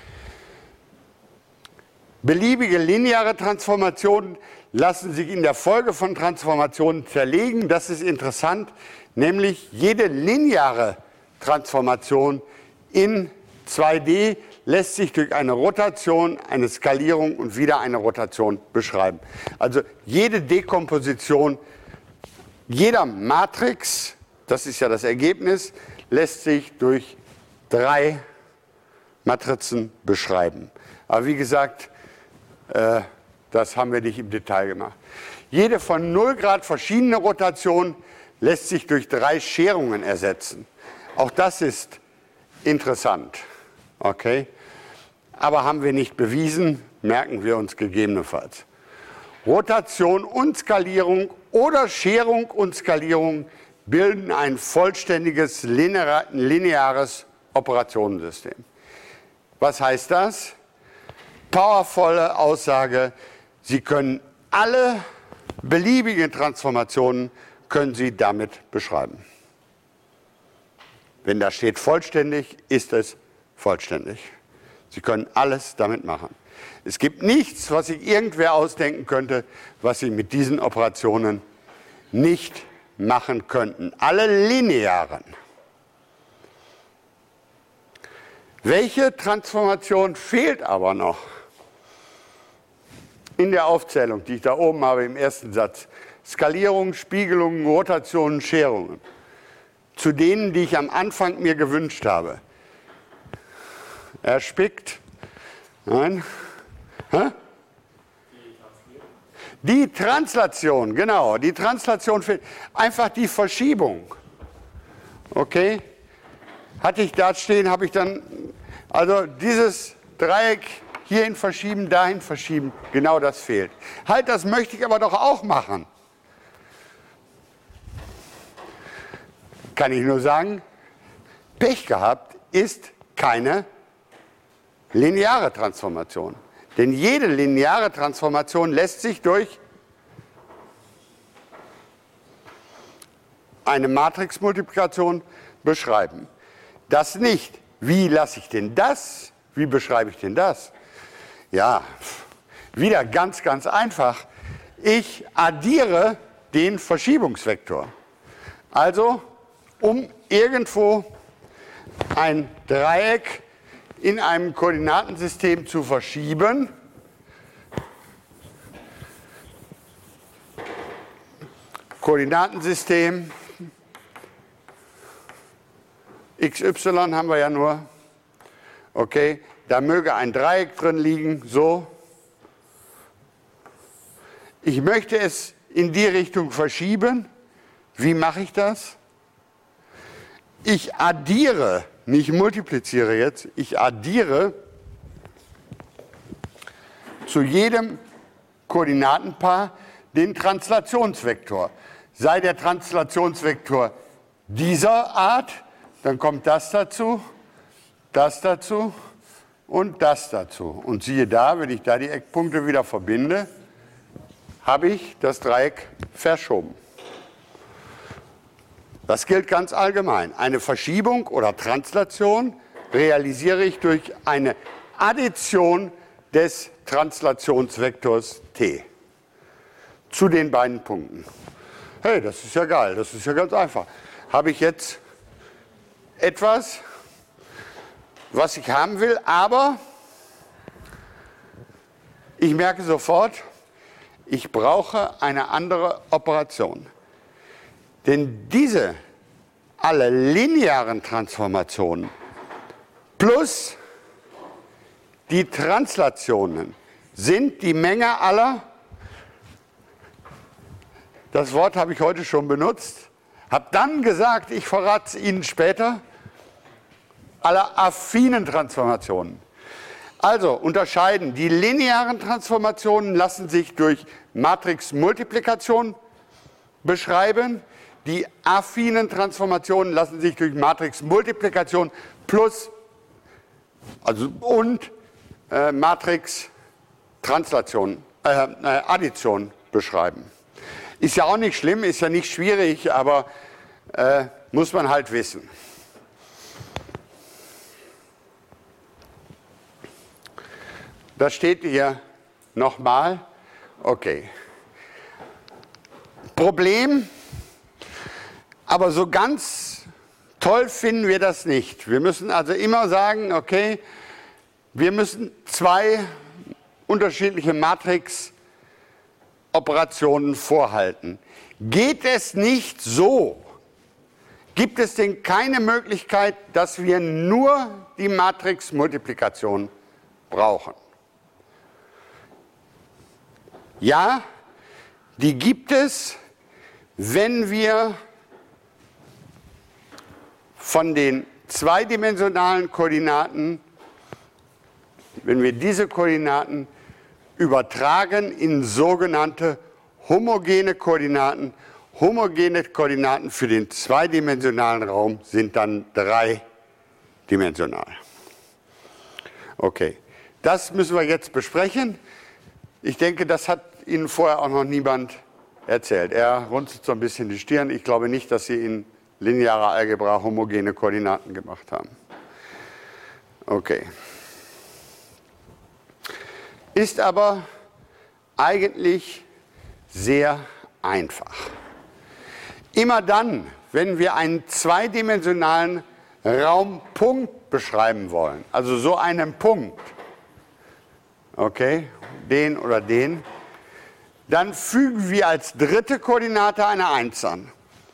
Speaker 1: Beliebige lineare Transformationen lassen sich in der Folge von Transformationen zerlegen. Das ist interessant, nämlich jede lineare Transformation in 2D lässt sich durch eine Rotation, eine Skalierung und wieder eine Rotation beschreiben. Also jede Dekomposition jeder Matrix, das ist ja das Ergebnis, lässt sich durch 3 Matrizen beschreiben. Aber wie gesagt, das haben wir nicht im Detail gemacht. Jede von 0 Grad verschiedene Rotation lässt sich durch 3 Scherungen ersetzen. Auch das ist interessant. Okay? Aber haben wir nicht bewiesen, merken wir uns gegebenenfalls. Rotation und Skalierung oder Scherung und Skalierung bilden ein vollständiges lineares Operationensystem. Was heißt das? Powervolle Aussage, Sie können alle beliebigen Transformationen können Sie damit beschreiben. Wenn da steht vollständig, ist es vollständig. Sie können alles damit machen. Es gibt nichts, was sich irgendwer ausdenken könnte, was Sie mit diesen Operationen nicht machen könnten. Alle linearen. Welche Transformation fehlt aber noch in der Aufzählung, die ich da oben habe im ersten Satz? Skalierungen, Spiegelungen, Rotationen, Scherungen. Zu denen, die ich am Anfang mir gewünscht habe. Erspickt. Nein. Hä? Die Translation, genau. Die Translation fehlt. Einfach die Verschiebung. Okay? Hatte ich da stehen, habe ich dann, also dieses Dreieck hierhin verschieben, dahin verschieben, genau das fehlt. Halt, das möchte ich aber doch auch machen. Kann ich nur sagen, Pech gehabt ist keine lineare Transformation. Denn jede lineare Transformation lässt sich durch eine Matrixmultiplikation beschreiben. Das nicht. Wie lasse ich denn das? Wie beschreibe ich denn das? Ja, wieder ganz, ganz einfach. Ich addiere den Verschiebungsvektor. Also, um irgendwo ein Dreieck in einem Koordinatensystem zu verschieben, Koordinatensystem XY haben wir ja nur, okay, da möge ein Dreieck drin liegen, so. Ich möchte es in die Richtung verschieben. Wie mache ich das? Ich addiere, nicht multipliziere jetzt, ich addiere zu jedem Koordinatenpaar den Translationsvektor. Sei der Translationsvektor dieser Art, dann kommt das dazu und das dazu. Und siehe da, wenn ich da die Eckpunkte wieder verbinde, habe ich das Dreieck verschoben. Das gilt ganz allgemein. Eine Verschiebung oder Translation realisiere ich durch eine Addition des Translationsvektors t zu den beiden Punkten. Hey, das ist ja geil, das ist ja ganz einfach. Habe ich jetzt etwas, was ich haben will, aber ich merke sofort, ich brauche eine andere Operation. Denn diese alle linearen Transformationen plus die Translationen sind die Menge aller, das Wort habe ich heute schon benutzt, habe dann gesagt, ich verrate es Ihnen später, aller affinen Transformationen. Also unterscheiden, die linearen Transformationen lassen sich durch Matrixmultiplikation beschreiben, die affinen Transformationen lassen sich durch Matrixmultiplikation plus und Matrix-Translation, Addition beschreiben. Ist ja auch nicht schlimm, ist ja nicht schwierig, aber muss man halt wissen. Das steht hier nochmal. Okay. Problem, aber so ganz toll finden wir das nicht. Wir müssen also immer sagen, okay, wir müssen zwei unterschiedliche Matrix-Operationen vorhalten. Geht es nicht so, gibt es denn keine Möglichkeit, dass wir nur die Matrix-Multiplikation brauchen? Ja, die gibt es, wenn wir von den zweidimensionalen Koordinaten, wenn wir diese Koordinaten übertragen in sogenannte homogene Koordinaten. Homogene Koordinaten für den zweidimensionalen Raum sind dann dreidimensional. Okay, das müssen wir jetzt besprechen. Ich denke, das hat Ihnen vorher auch noch niemand erzählt. Er runzelt so ein bisschen die Stirn. Ich glaube nicht, dass Sie in linearer Algebra homogene Koordinaten gemacht haben. Okay. Ist aber eigentlich sehr einfach. Immer dann, wenn wir einen zweidimensionalen Raumpunkt beschreiben wollen, also so einen Punkt, okay, den oder den, dann fügen wir als dritte Koordinate eine 1 an.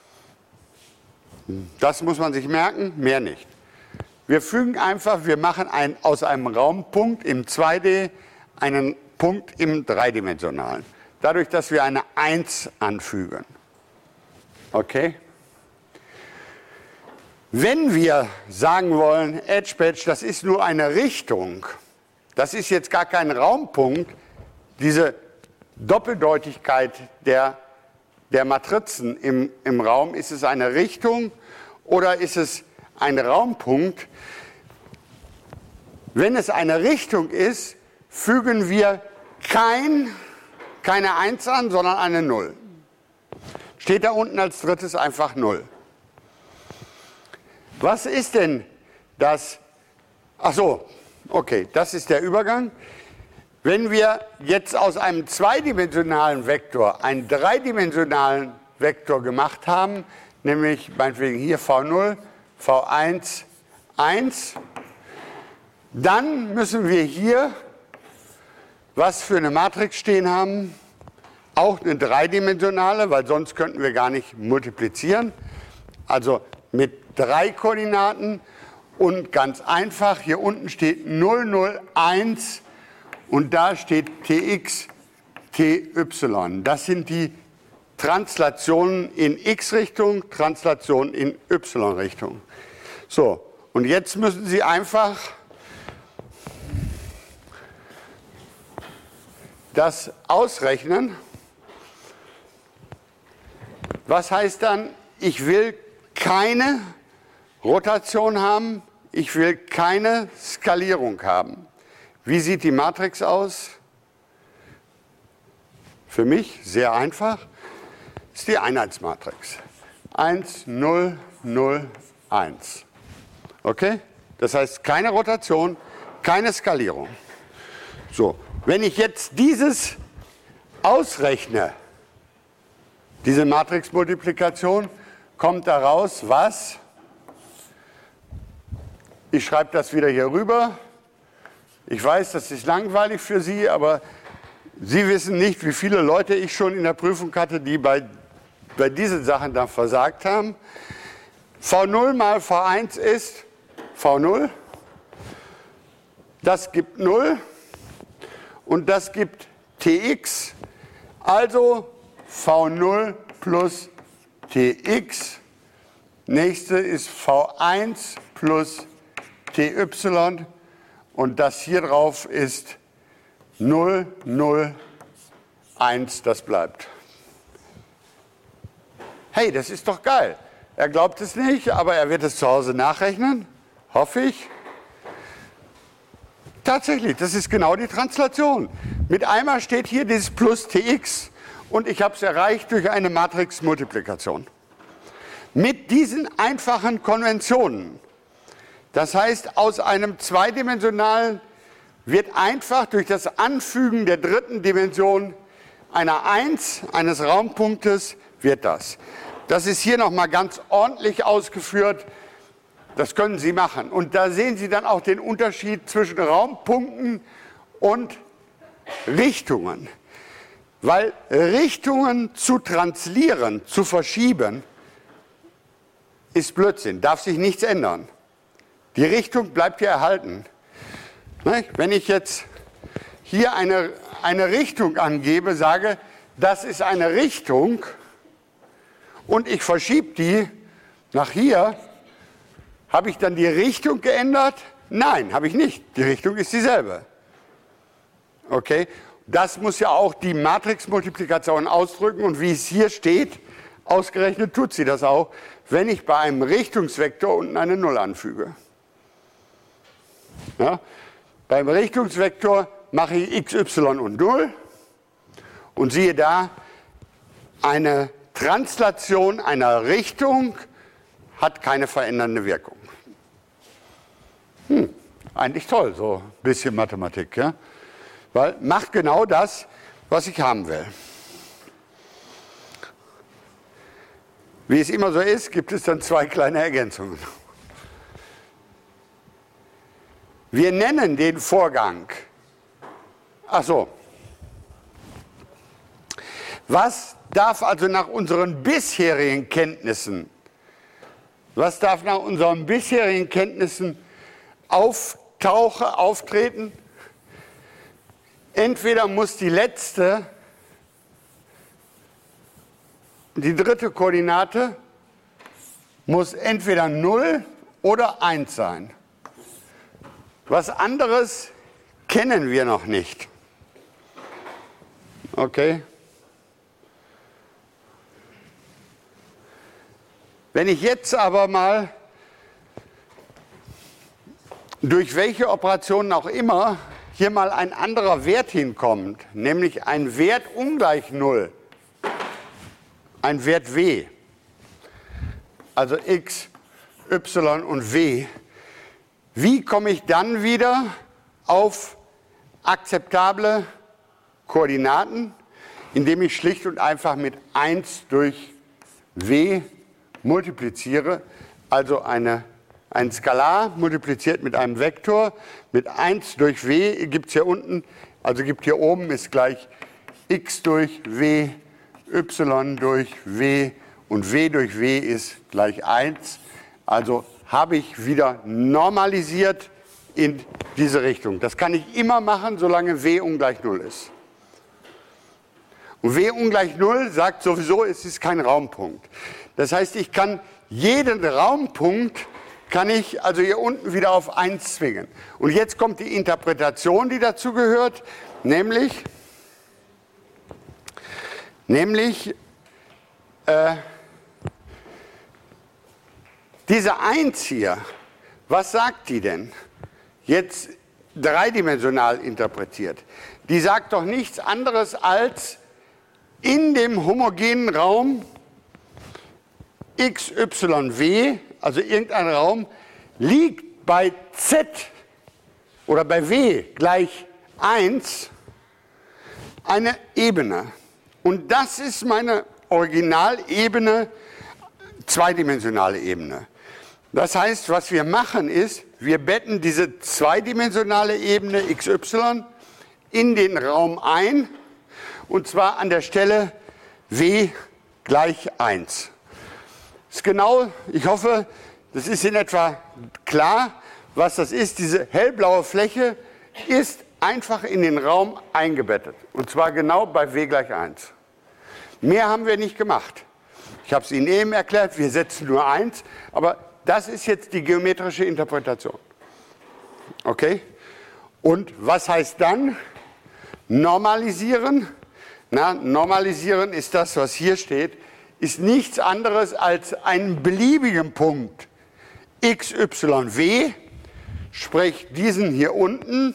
Speaker 1: Das muss man sich merken, mehr nicht. Wir fügen einfach, wir machen aus einem Raumpunkt im 2D einen Punkt im dreidimensionalen. Dadurch, dass wir eine 1 anfügen. Okay? Wenn wir sagen wollen, Edge-Badge, das ist nur eine Richtung, das ist jetzt gar kein Raumpunkt, diese Doppeldeutigkeit der Matrizen im Raum, ist es eine Richtung oder ist es ein Raumpunkt? Wenn es eine Richtung ist, fügen wir keine 1 an, sondern eine 0. Steht da unten als drittes einfach 0. Was ist denn das? Ach so, okay, das ist der Übergang. Wenn wir jetzt aus einem zweidimensionalen Vektor einen dreidimensionalen Vektor gemacht haben, nämlich meinetwegen hier V0, V1, 1, dann müssen wir hier was für eine Matrix stehen haben, auch eine dreidimensionale, weil sonst könnten wir gar nicht multiplizieren, also mit 3 Koordinaten und ganz einfach, hier unten steht 0, 0, 1 und da steht Tx, Ty. Das sind die Translationen in x-Richtung, Translationen in y-Richtung. So, und jetzt müssen Sie einfach das ausrechnen. Was heißt dann, ich will keine Rotation haben, ich will keine Skalierung haben. Wie sieht die Matrix aus? Für mich sehr einfach, ist die Einheitsmatrix. 1, 0, 0, 1. Okay? Das heißt keine Rotation, keine Skalierung. So, wenn ich jetzt dieses ausrechne, diese Matrixmultiplikation, kommt daraus was? Ich schreibe das wieder hier rüber. Ich weiß, das ist langweilig für Sie, aber Sie wissen nicht, wie viele Leute ich schon in der Prüfung hatte, die bei diesen Sachen dann versagt haben. V0 mal V1 ist V0. Das gibt 0 und das gibt Tx, also V0 plus Tx. Nächste ist V1 plus Ty und das hier drauf ist 0, 0, 1, das bleibt. Hey, das ist doch geil. Er glaubt es nicht, aber er wird es zu Hause nachrechnen, hoffe ich. Tatsächlich, das ist genau die Translation. Mit einmal steht hier dieses plus Tx und ich habe es erreicht durch eine Matrixmultiplikation. Mit diesen einfachen Konventionen. Das heißt, aus einem zweidimensionalen wird einfach durch das Anfügen der dritten Dimension einer 1, eines Raumpunktes, wird das. Das ist hier nochmal ganz ordentlich ausgeführt. Das können Sie machen. Und da sehen Sie dann auch den Unterschied zwischen Raumpunkten und Richtungen. Weil Richtungen zu translieren, zu verschieben, ist Blödsinn, darf sich nichts ändern. Die Richtung bleibt ja erhalten. Wenn ich jetzt hier eine Richtung angebe, sage, das ist eine Richtung und ich verschiebe die nach hier, habe ich dann die Richtung geändert? Nein, habe ich nicht. Die Richtung ist dieselbe. Okay? Das muss ja auch die Matrixmultiplikation ausdrücken und wie es hier steht, ausgerechnet tut sie das auch, wenn ich bei einem Richtungsvektor unten eine 0 anfüge. Ja? Beim Richtungsvektor mache ich x, y und 0 und siehe da, eine Translation einer Richtung hat keine verändernde Wirkung. Eigentlich toll, so ein bisschen Mathematik, ja? Weil macht genau das, was ich haben will. Wie es immer so ist, gibt es dann zwei kleine Ergänzungen. Wir nennen den Vorgang, was darf also nach unseren bisherigen Kenntnissen, auftreten? Entweder muss die dritte Koordinate muss entweder 0 oder 1 sein. Was anderes kennen wir noch nicht. Okay? Wenn ich jetzt aber mal, durch welche Operationen auch immer, hier mal ein anderer Wert hinkommt, nämlich ein Wert ungleich 0, ein Wert w, also x, y und w, wie komme ich dann wieder auf akzeptable Koordinaten? Indem ich schlicht und einfach mit 1 durch w multipliziere, also ein Skalar multipliziert mit einem Vektor, mit 1 durch w gibt es hier unten, also gibt hier oben ist gleich x durch w, y durch w und w durch w ist gleich 1. Also habe ich wieder normalisiert in diese Richtung. Das kann ich immer machen, solange w ungleich 0 ist. Und w ungleich 0 sagt sowieso, es ist kein Raumpunkt. Das heißt, ich kann jeden Raumpunkt, also hier unten wieder auf 1 zwingen. Und jetzt kommt die Interpretation, die dazu gehört, nämlich diese 1 hier, was sagt die denn? Jetzt dreidimensional interpretiert. Die sagt doch nichts anderes als in dem homogenen Raum x, y, w, also irgendein Raum, liegt bei z oder bei w gleich 1 eine Ebene. Und das ist meine Originalebene, zweidimensionale Ebene. Das heißt, was wir machen ist, wir betten diese zweidimensionale Ebene xy in den Raum ein, und zwar an der Stelle w gleich 1. ist genau, ich hoffe, das ist in etwa klar, was das ist. Diese hellblaue Fläche ist einfach in den Raum eingebettet. Und zwar genau bei W = 1. Mehr haben wir nicht gemacht. Ich habe es Ihnen eben erklärt, wir setzen nur 1, aber das ist jetzt die geometrische Interpretation. Okay? Und was heißt dann? Normalisieren. Na, normalisieren ist das, was hier steht, ist nichts anderes als einen beliebigen Punkt x, y, w, sprich diesen hier unten,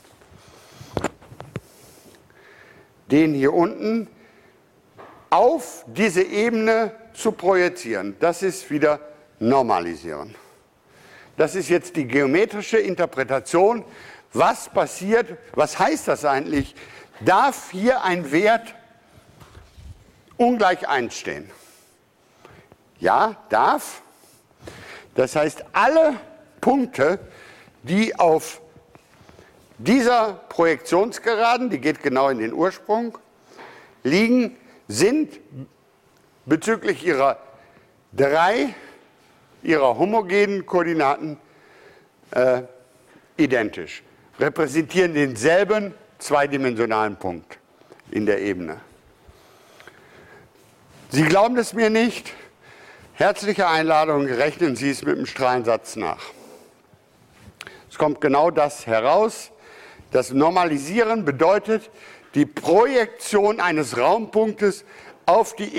Speaker 1: den hier unten, auf diese Ebene zu projizieren. Das ist wieder normalisieren. Das ist jetzt die geometrische Interpretation. Was passiert, was heißt das eigentlich? Darf hier ein Wert ungleich 1 stehen? Ja, darf. Das heißt, alle Punkte, die auf dieser Projektionsgeraden, die geht genau in den Ursprung, liegen, sind bezüglich ihrer homogenen Koordinaten identisch, repräsentieren denselben zweidimensionalen Punkt in der Ebene. Sie glauben es mir nicht? Herzliche Einladung, rechnen Sie es mit dem Strahlensatz nach. Es kommt genau das heraus. Das Normalisieren bedeutet die Projektion eines Raumpunktes auf die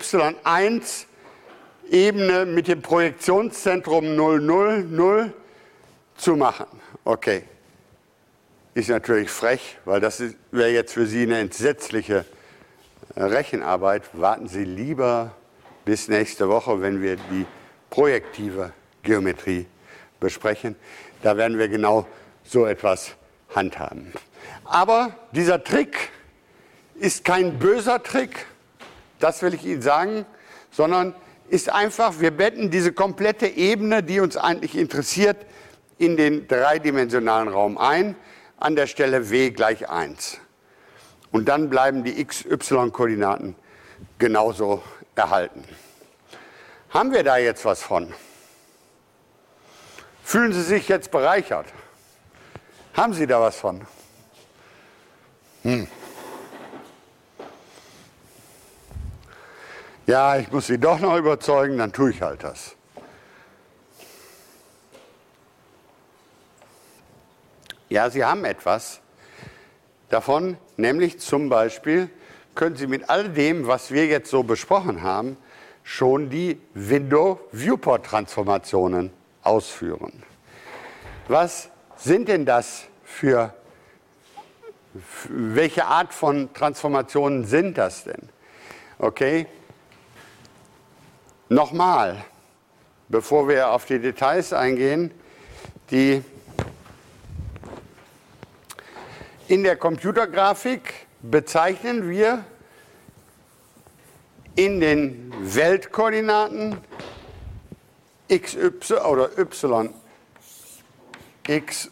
Speaker 1: XY1-Ebene mit dem Projektionszentrum 0, 0, 0 zu machen. Okay. Ist natürlich frech, weil das wäre jetzt für Sie eine entsetzliche Rechenarbeit. Warten Sie lieber bis nächste Woche, wenn wir die projektive Geometrie besprechen. Da werden wir genau so etwas handhaben. Aber dieser Trick ist kein böser Trick, das will ich Ihnen sagen, sondern ist einfach, wir betten diese komplette Ebene, die uns eigentlich interessiert, in den dreidimensionalen Raum ein, an der Stelle W = 1. Und dann bleiben die x-y-Koordinaten genauso erhalten. Haben wir da jetzt was von? Fühlen Sie sich jetzt bereichert? Haben Sie da was von? Ja, ich muss Sie doch noch überzeugen, dann tue ich halt das. Ja, Sie haben etwas davon, nämlich zum Beispiel können Sie mit all dem, was wir jetzt so besprochen haben, schon die Window-Viewport-Transformationen ausführen. Was sind denn das für welche Art von Transformationen sind das denn? Okay, nochmal, bevor wir auf die Details eingehen, in der Computergrafik bezeichnen wir in den Weltkoordinaten xy oder y, xy,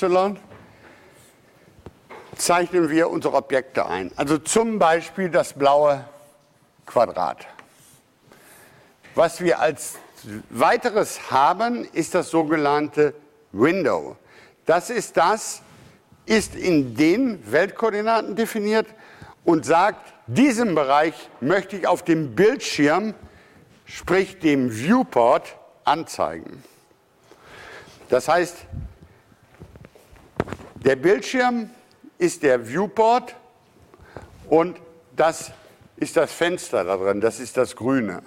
Speaker 1: zeichnen wir unsere Objekte ein. Also zum Beispiel das blaue Quadrat. Was wir als weiteres haben, ist das sogenannte Window. Das ist in den Weltkoordinaten definiert und sagt, diesen Bereich möchte ich auf dem Bildschirm, sprich dem Viewport, anzeigen. Das heißt, der Bildschirm ist der Viewport und das ist das Fenster da drin, das ist das Grüne.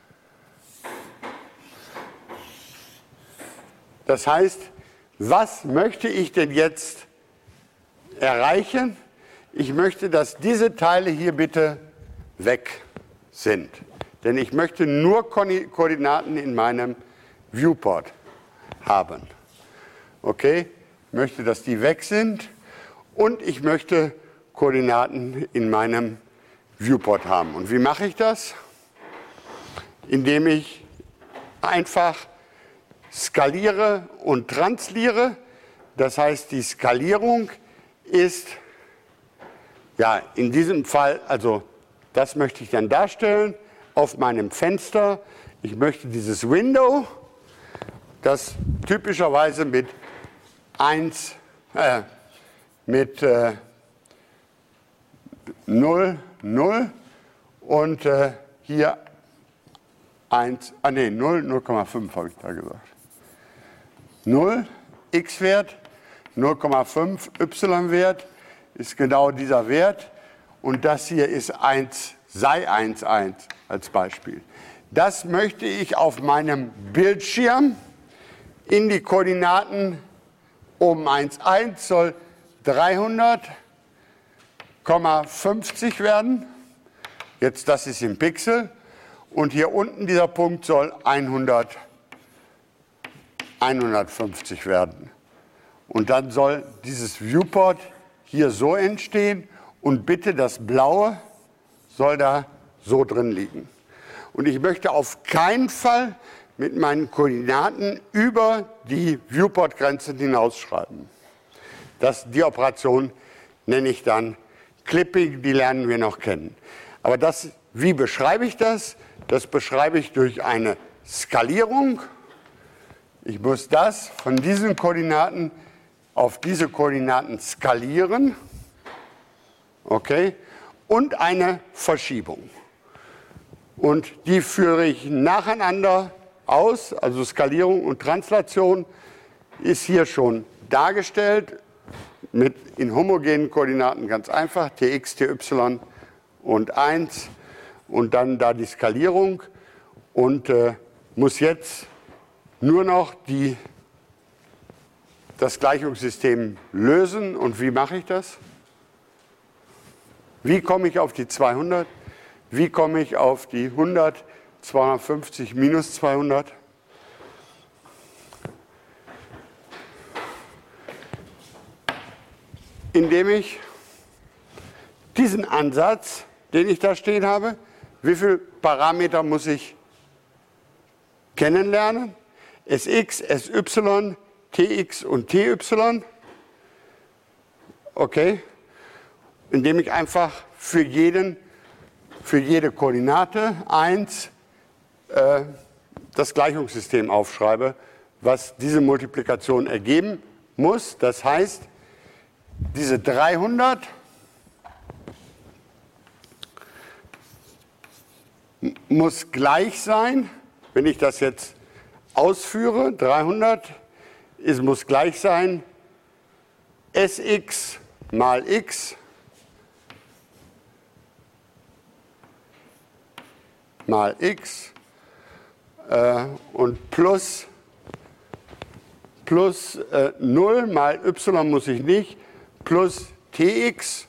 Speaker 1: Das heißt, was möchte ich denn jetzt erreichen? Ich möchte, dass diese Teile hier bitte weg sind. Denn ich möchte nur Koordinaten in meinem Viewport haben. Okay? Ich möchte, dass die weg sind und ich möchte Koordinaten in meinem Viewport haben. Und wie mache ich das? Indem ich einfach skaliere und transliere. Das heißt, die Skalierung ist, ja, in diesem Fall, also das möchte ich dann darstellen, auf meinem Fenster ich möchte dieses Window, das typischerweise mit 0, 0 und hier 1, 0, 0,5 habe ich da gesagt. 0, x-Wert, 0,5, y-Wert ist genau dieser Wert und das hier ist 1, sei 1, 1 als Beispiel. Das möchte ich auf meinem Bildschirm in die Koordinaten oben 1, 1 soll 300,50 werden. Jetzt das ist im Pixel. Und hier unten dieser Punkt soll 150 werden. Und dann soll dieses Viewport hier so entstehen und bitte das Blaue soll da so drin liegen. Und ich möchte auf keinen Fall mit meinen Koordinaten über die Viewport-Grenzen hinausschreiben. Die Operation nenne ich dann Clipping, die lernen wir noch kennen. Aber wie beschreibe ich das? Das beschreibe ich durch eine Skalierung. Ich muss das von diesen Koordinaten auf diese Koordinaten skalieren. Okay? Und eine Verschiebung. Und die führe ich nacheinander aus, also Skalierung und Translation ist hier schon dargestellt, in homogenen Koordinaten ganz einfach, tx, ty und 1 und dann da die Skalierung und muss jetzt nur noch das Gleichungssystem lösen. Und wie mache ich das? Wie komme ich auf die 200? Wie komme ich auf die 100, 250 minus 200? Indem ich diesen Ansatz, den ich da stehen habe, wie viele Parameter muss ich kennenlernen? Sx, Sy, Tx und Ty. Okay? Indem ich einfach für jede Koordinate 1 das Gleichungssystem aufschreibe, was diese Multiplikation ergeben muss. Das heißt, diese 300 muss gleich sein, wenn ich das jetzt ausführe, 300 muss gleich sein Sx mal x mal x und plus 0 mal y muss ich nicht, plus tx.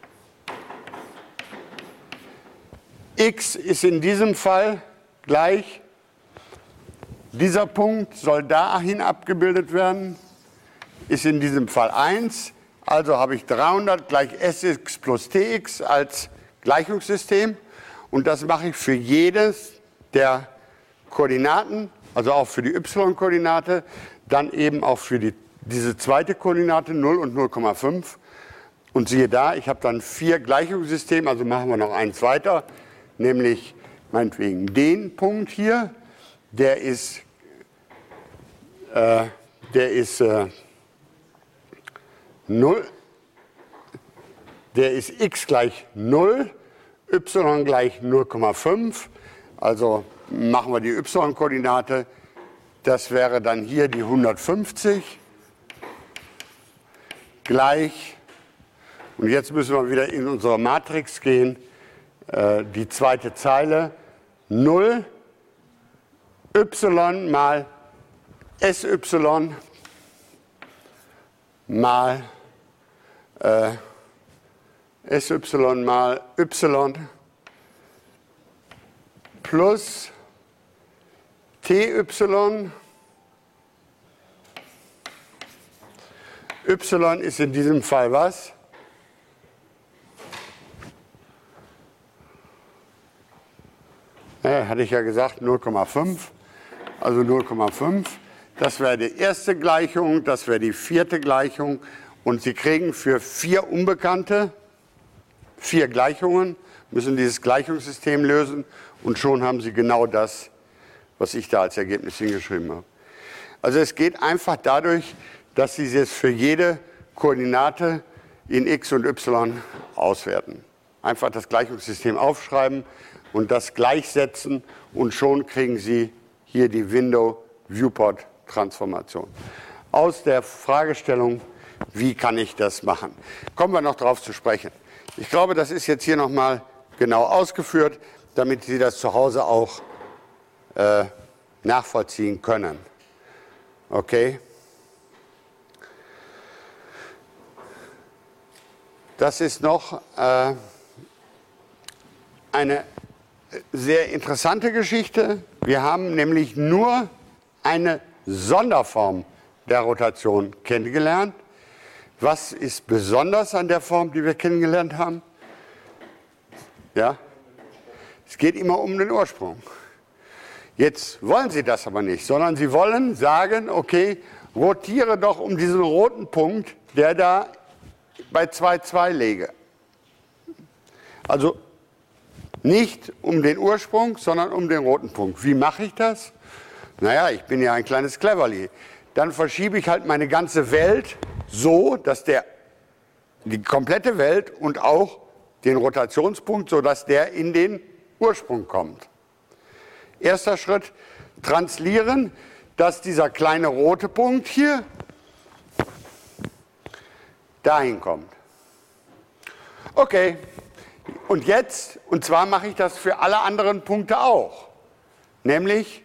Speaker 1: X ist in diesem Fall gleich, dieser Punkt soll dahin abgebildet werden, ist in diesem Fall 1, also habe ich 300 gleich Sx plus Tx als Gleichungssystem und das mache ich für jedes der Koordinaten, also auch für die y-Koordinate, dann eben auch für diese zweite Koordinate 0 und 0,5 und siehe da, ich habe dann 4 Gleichungssysteme, also machen wir noch eins weiter, nämlich meinetwegen den Punkt hier, der ist x gleich 0, y gleich 0,5, also machen wir die y-Koordinate, das wäre dann hier die 150 gleich, und jetzt müssen wir wieder in unsere Matrix gehen, die zweite Zeile, 0, y mal sy mal sy mal y plus ty, y ist in diesem Fall was? Ja, hatte ich ja gesagt, 0,5. Also 0,5. Das wäre die erste Gleichung, das wäre die vierte Gleichung. Und Sie kriegen für 4 Unbekannte 4 Gleichungen, müssen dieses Gleichungssystem lösen und schon haben Sie genau das, was ich da als Ergebnis hingeschrieben habe. Also es geht einfach dadurch, dass Sie es für jede Koordinate in x und y auswerten. Einfach das Gleichungssystem aufschreiben und das gleichsetzen und schon kriegen Sie hier die Window-Viewport-Transformation. Aus der Fragestellung, wie kann ich das machen? Kommen wir noch darauf zu sprechen. Ich glaube, das ist jetzt hier nochmal genau ausgeführt, damit Sie das zu Hause auch nachvollziehen können. Okay? Das ist noch eine sehr interessante Geschichte. Wir haben nämlich nur eine Sonderform der Rotation kennengelernt. Was ist besonders an der Form, die wir kennengelernt haben? Ja? Es geht immer um den Ursprung. Jetzt wollen Sie das aber nicht, sondern Sie wollen sagen, okay, rotiere doch um diesen roten Punkt, der da bei 2,2 läge. Also nicht um den Ursprung, sondern um den roten Punkt. Wie mache ich das? Naja, ich bin ja ein kleines Cleverly. Dann verschiebe ich halt meine ganze Welt so, dass die komplette Welt und auch den Rotationspunkt, sodass der in den Ursprung kommt. Erster Schritt, translieren, dass dieser kleine rote Punkt hier dahin kommt. Okay, und jetzt, und zwar mache ich das für alle anderen Punkte auch. Nämlich,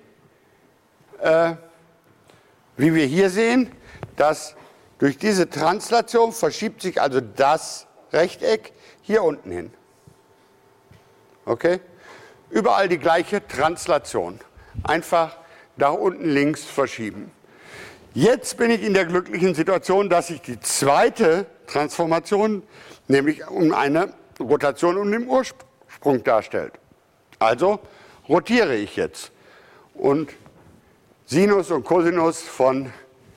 Speaker 1: wie wir hier sehen, dass durch diese Translation verschiebt sich also das Rechteck hier unten hin. Okay? Überall die gleiche Translation. Einfach da unten links verschieben. Jetzt bin ich in der glücklichen Situation, dass sich die zweite Transformation, nämlich um eine Rotation um den Ursprung darstellt. Also rotiere ich jetzt. Und Sinus und Cosinus von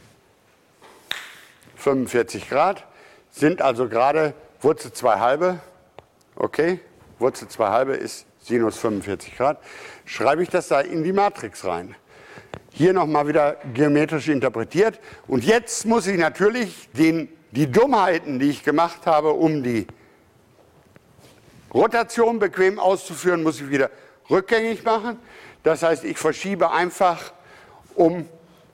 Speaker 1: 45 Grad sind also gerade Wurzel 2 halbe. Okay, Wurzel 2 halbe ist Sinus 45 Grad. Schreibe ich das da in die Matrix rein. Hier nochmal wieder geometrisch interpretiert. Und jetzt muss ich natürlich die Dummheiten, die ich gemacht habe, um die Rotation bequem auszuführen, muss ich wieder rückgängig machen. Das heißt, ich verschiebe einfach um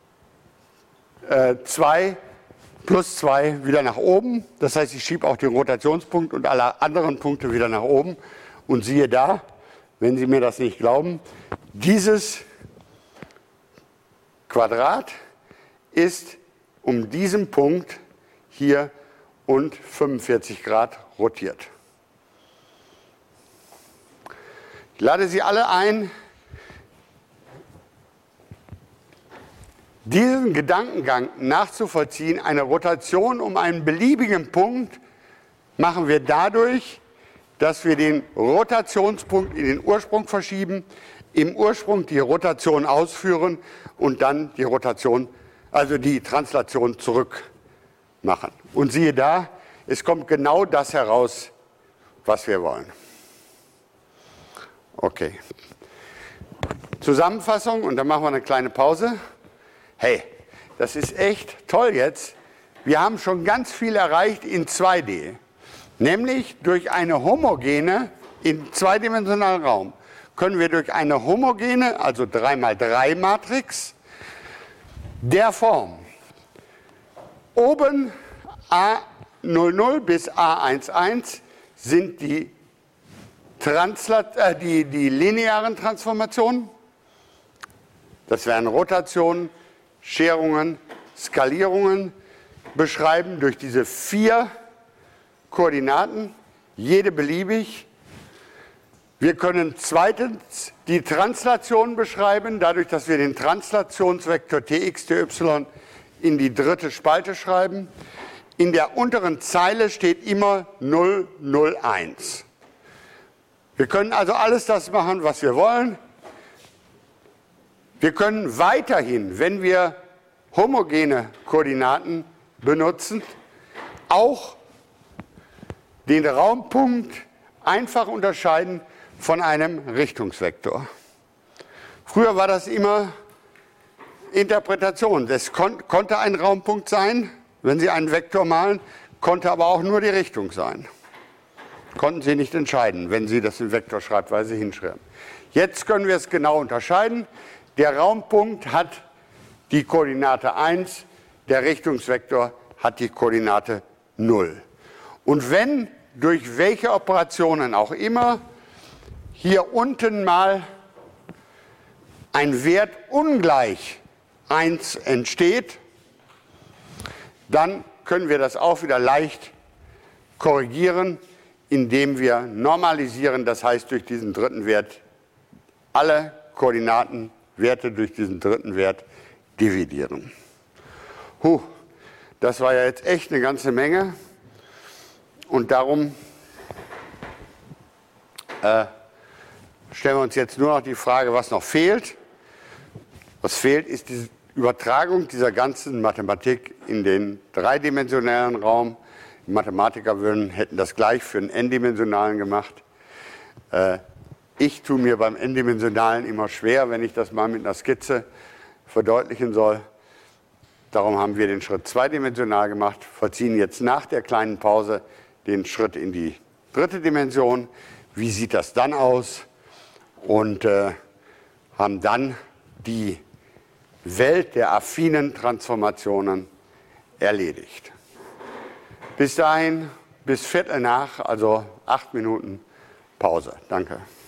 Speaker 1: 2 plus 2 wieder nach oben. Das heißt, ich schiebe auch den Rotationspunkt und alle anderen Punkte wieder nach oben. Und siehe da, wenn Sie mir das nicht glauben, dieses Quadrat ist um diesen Punkt hier und 45 Grad rotiert. Ich lade Sie alle ein, diesen Gedankengang nachzuvollziehen. Eine Rotation um einen beliebigen Punkt machen wir dadurch, dass wir den Rotationspunkt in den Ursprung verschieben, im Ursprung die Rotation ausführen und dann die Rotation, also die Translation zurück machen. Und siehe da, es kommt genau das heraus, was wir wollen. Okay. Zusammenfassung und dann machen wir eine kleine Pause. Hey, das ist echt toll jetzt. Wir haben schon ganz viel erreicht in 2D. Nämlich durch eine homogene, in zweidimensionalen Raum, können wir durch eine homogene, also 3×3 Matrix, der Form oben A00 bis A11 sind die linearen Transformationen. Das wären Rotationen, Scherungen, Skalierungen, beschreiben durch diese 4 Koordinaten, jede beliebig. Wir können zweitens die Translation beschreiben, dadurch, dass wir den Translationsvektor Tx, Ty in die dritte Spalte schreiben. In der unteren Zeile steht immer 0, 0, 1. Wir können also alles das machen, was wir wollen. Wir können weiterhin, wenn wir homogene Koordinaten benutzen, auch den Raumpunkt einfach unterscheiden von einem Richtungsvektor. Früher war das immer Interpretation. Das konnte ein Raumpunkt sein, wenn Sie einen Vektor malen, konnte aber auch nur die Richtung sein. Konnten Sie nicht entscheiden, wenn Sie das in Vektorschreibweise hinschreiben. Jetzt können wir es genau unterscheiden. Der Raumpunkt hat die Koordinate 1, der Richtungsvektor hat die Koordinate 0. Und wenn durch welche Operationen auch immer hier unten mal ein Wert ungleich 1 entsteht, dann können wir das auch wieder leicht korrigieren, indem wir normalisieren, das heißt durch diesen dritten Wert alle Koordinatenwerte durch diesen dritten Wert dividieren. Das war ja jetzt echt eine ganze Menge und darum stellen wir uns jetzt nur noch die Frage, was noch fehlt. Was fehlt, ist die Übertragung dieser ganzen Mathematik in den dreidimensionalen Raum. Die Mathematiker hätten das gleich für einen n-dimensionalen gemacht. Ich tue mir beim n-dimensionalen immer schwer, wenn ich das mal mit einer Skizze verdeutlichen soll. Darum haben wir den Schritt zweidimensional gemacht, vollziehen jetzt nach der kleinen Pause den Schritt in die dritte Dimension. Wie sieht das dann aus? Und haben dann die Welt der affinen Transformationen erledigt. Bis dahin, bis Viertel nach, also 8 Minuten Pause. Danke.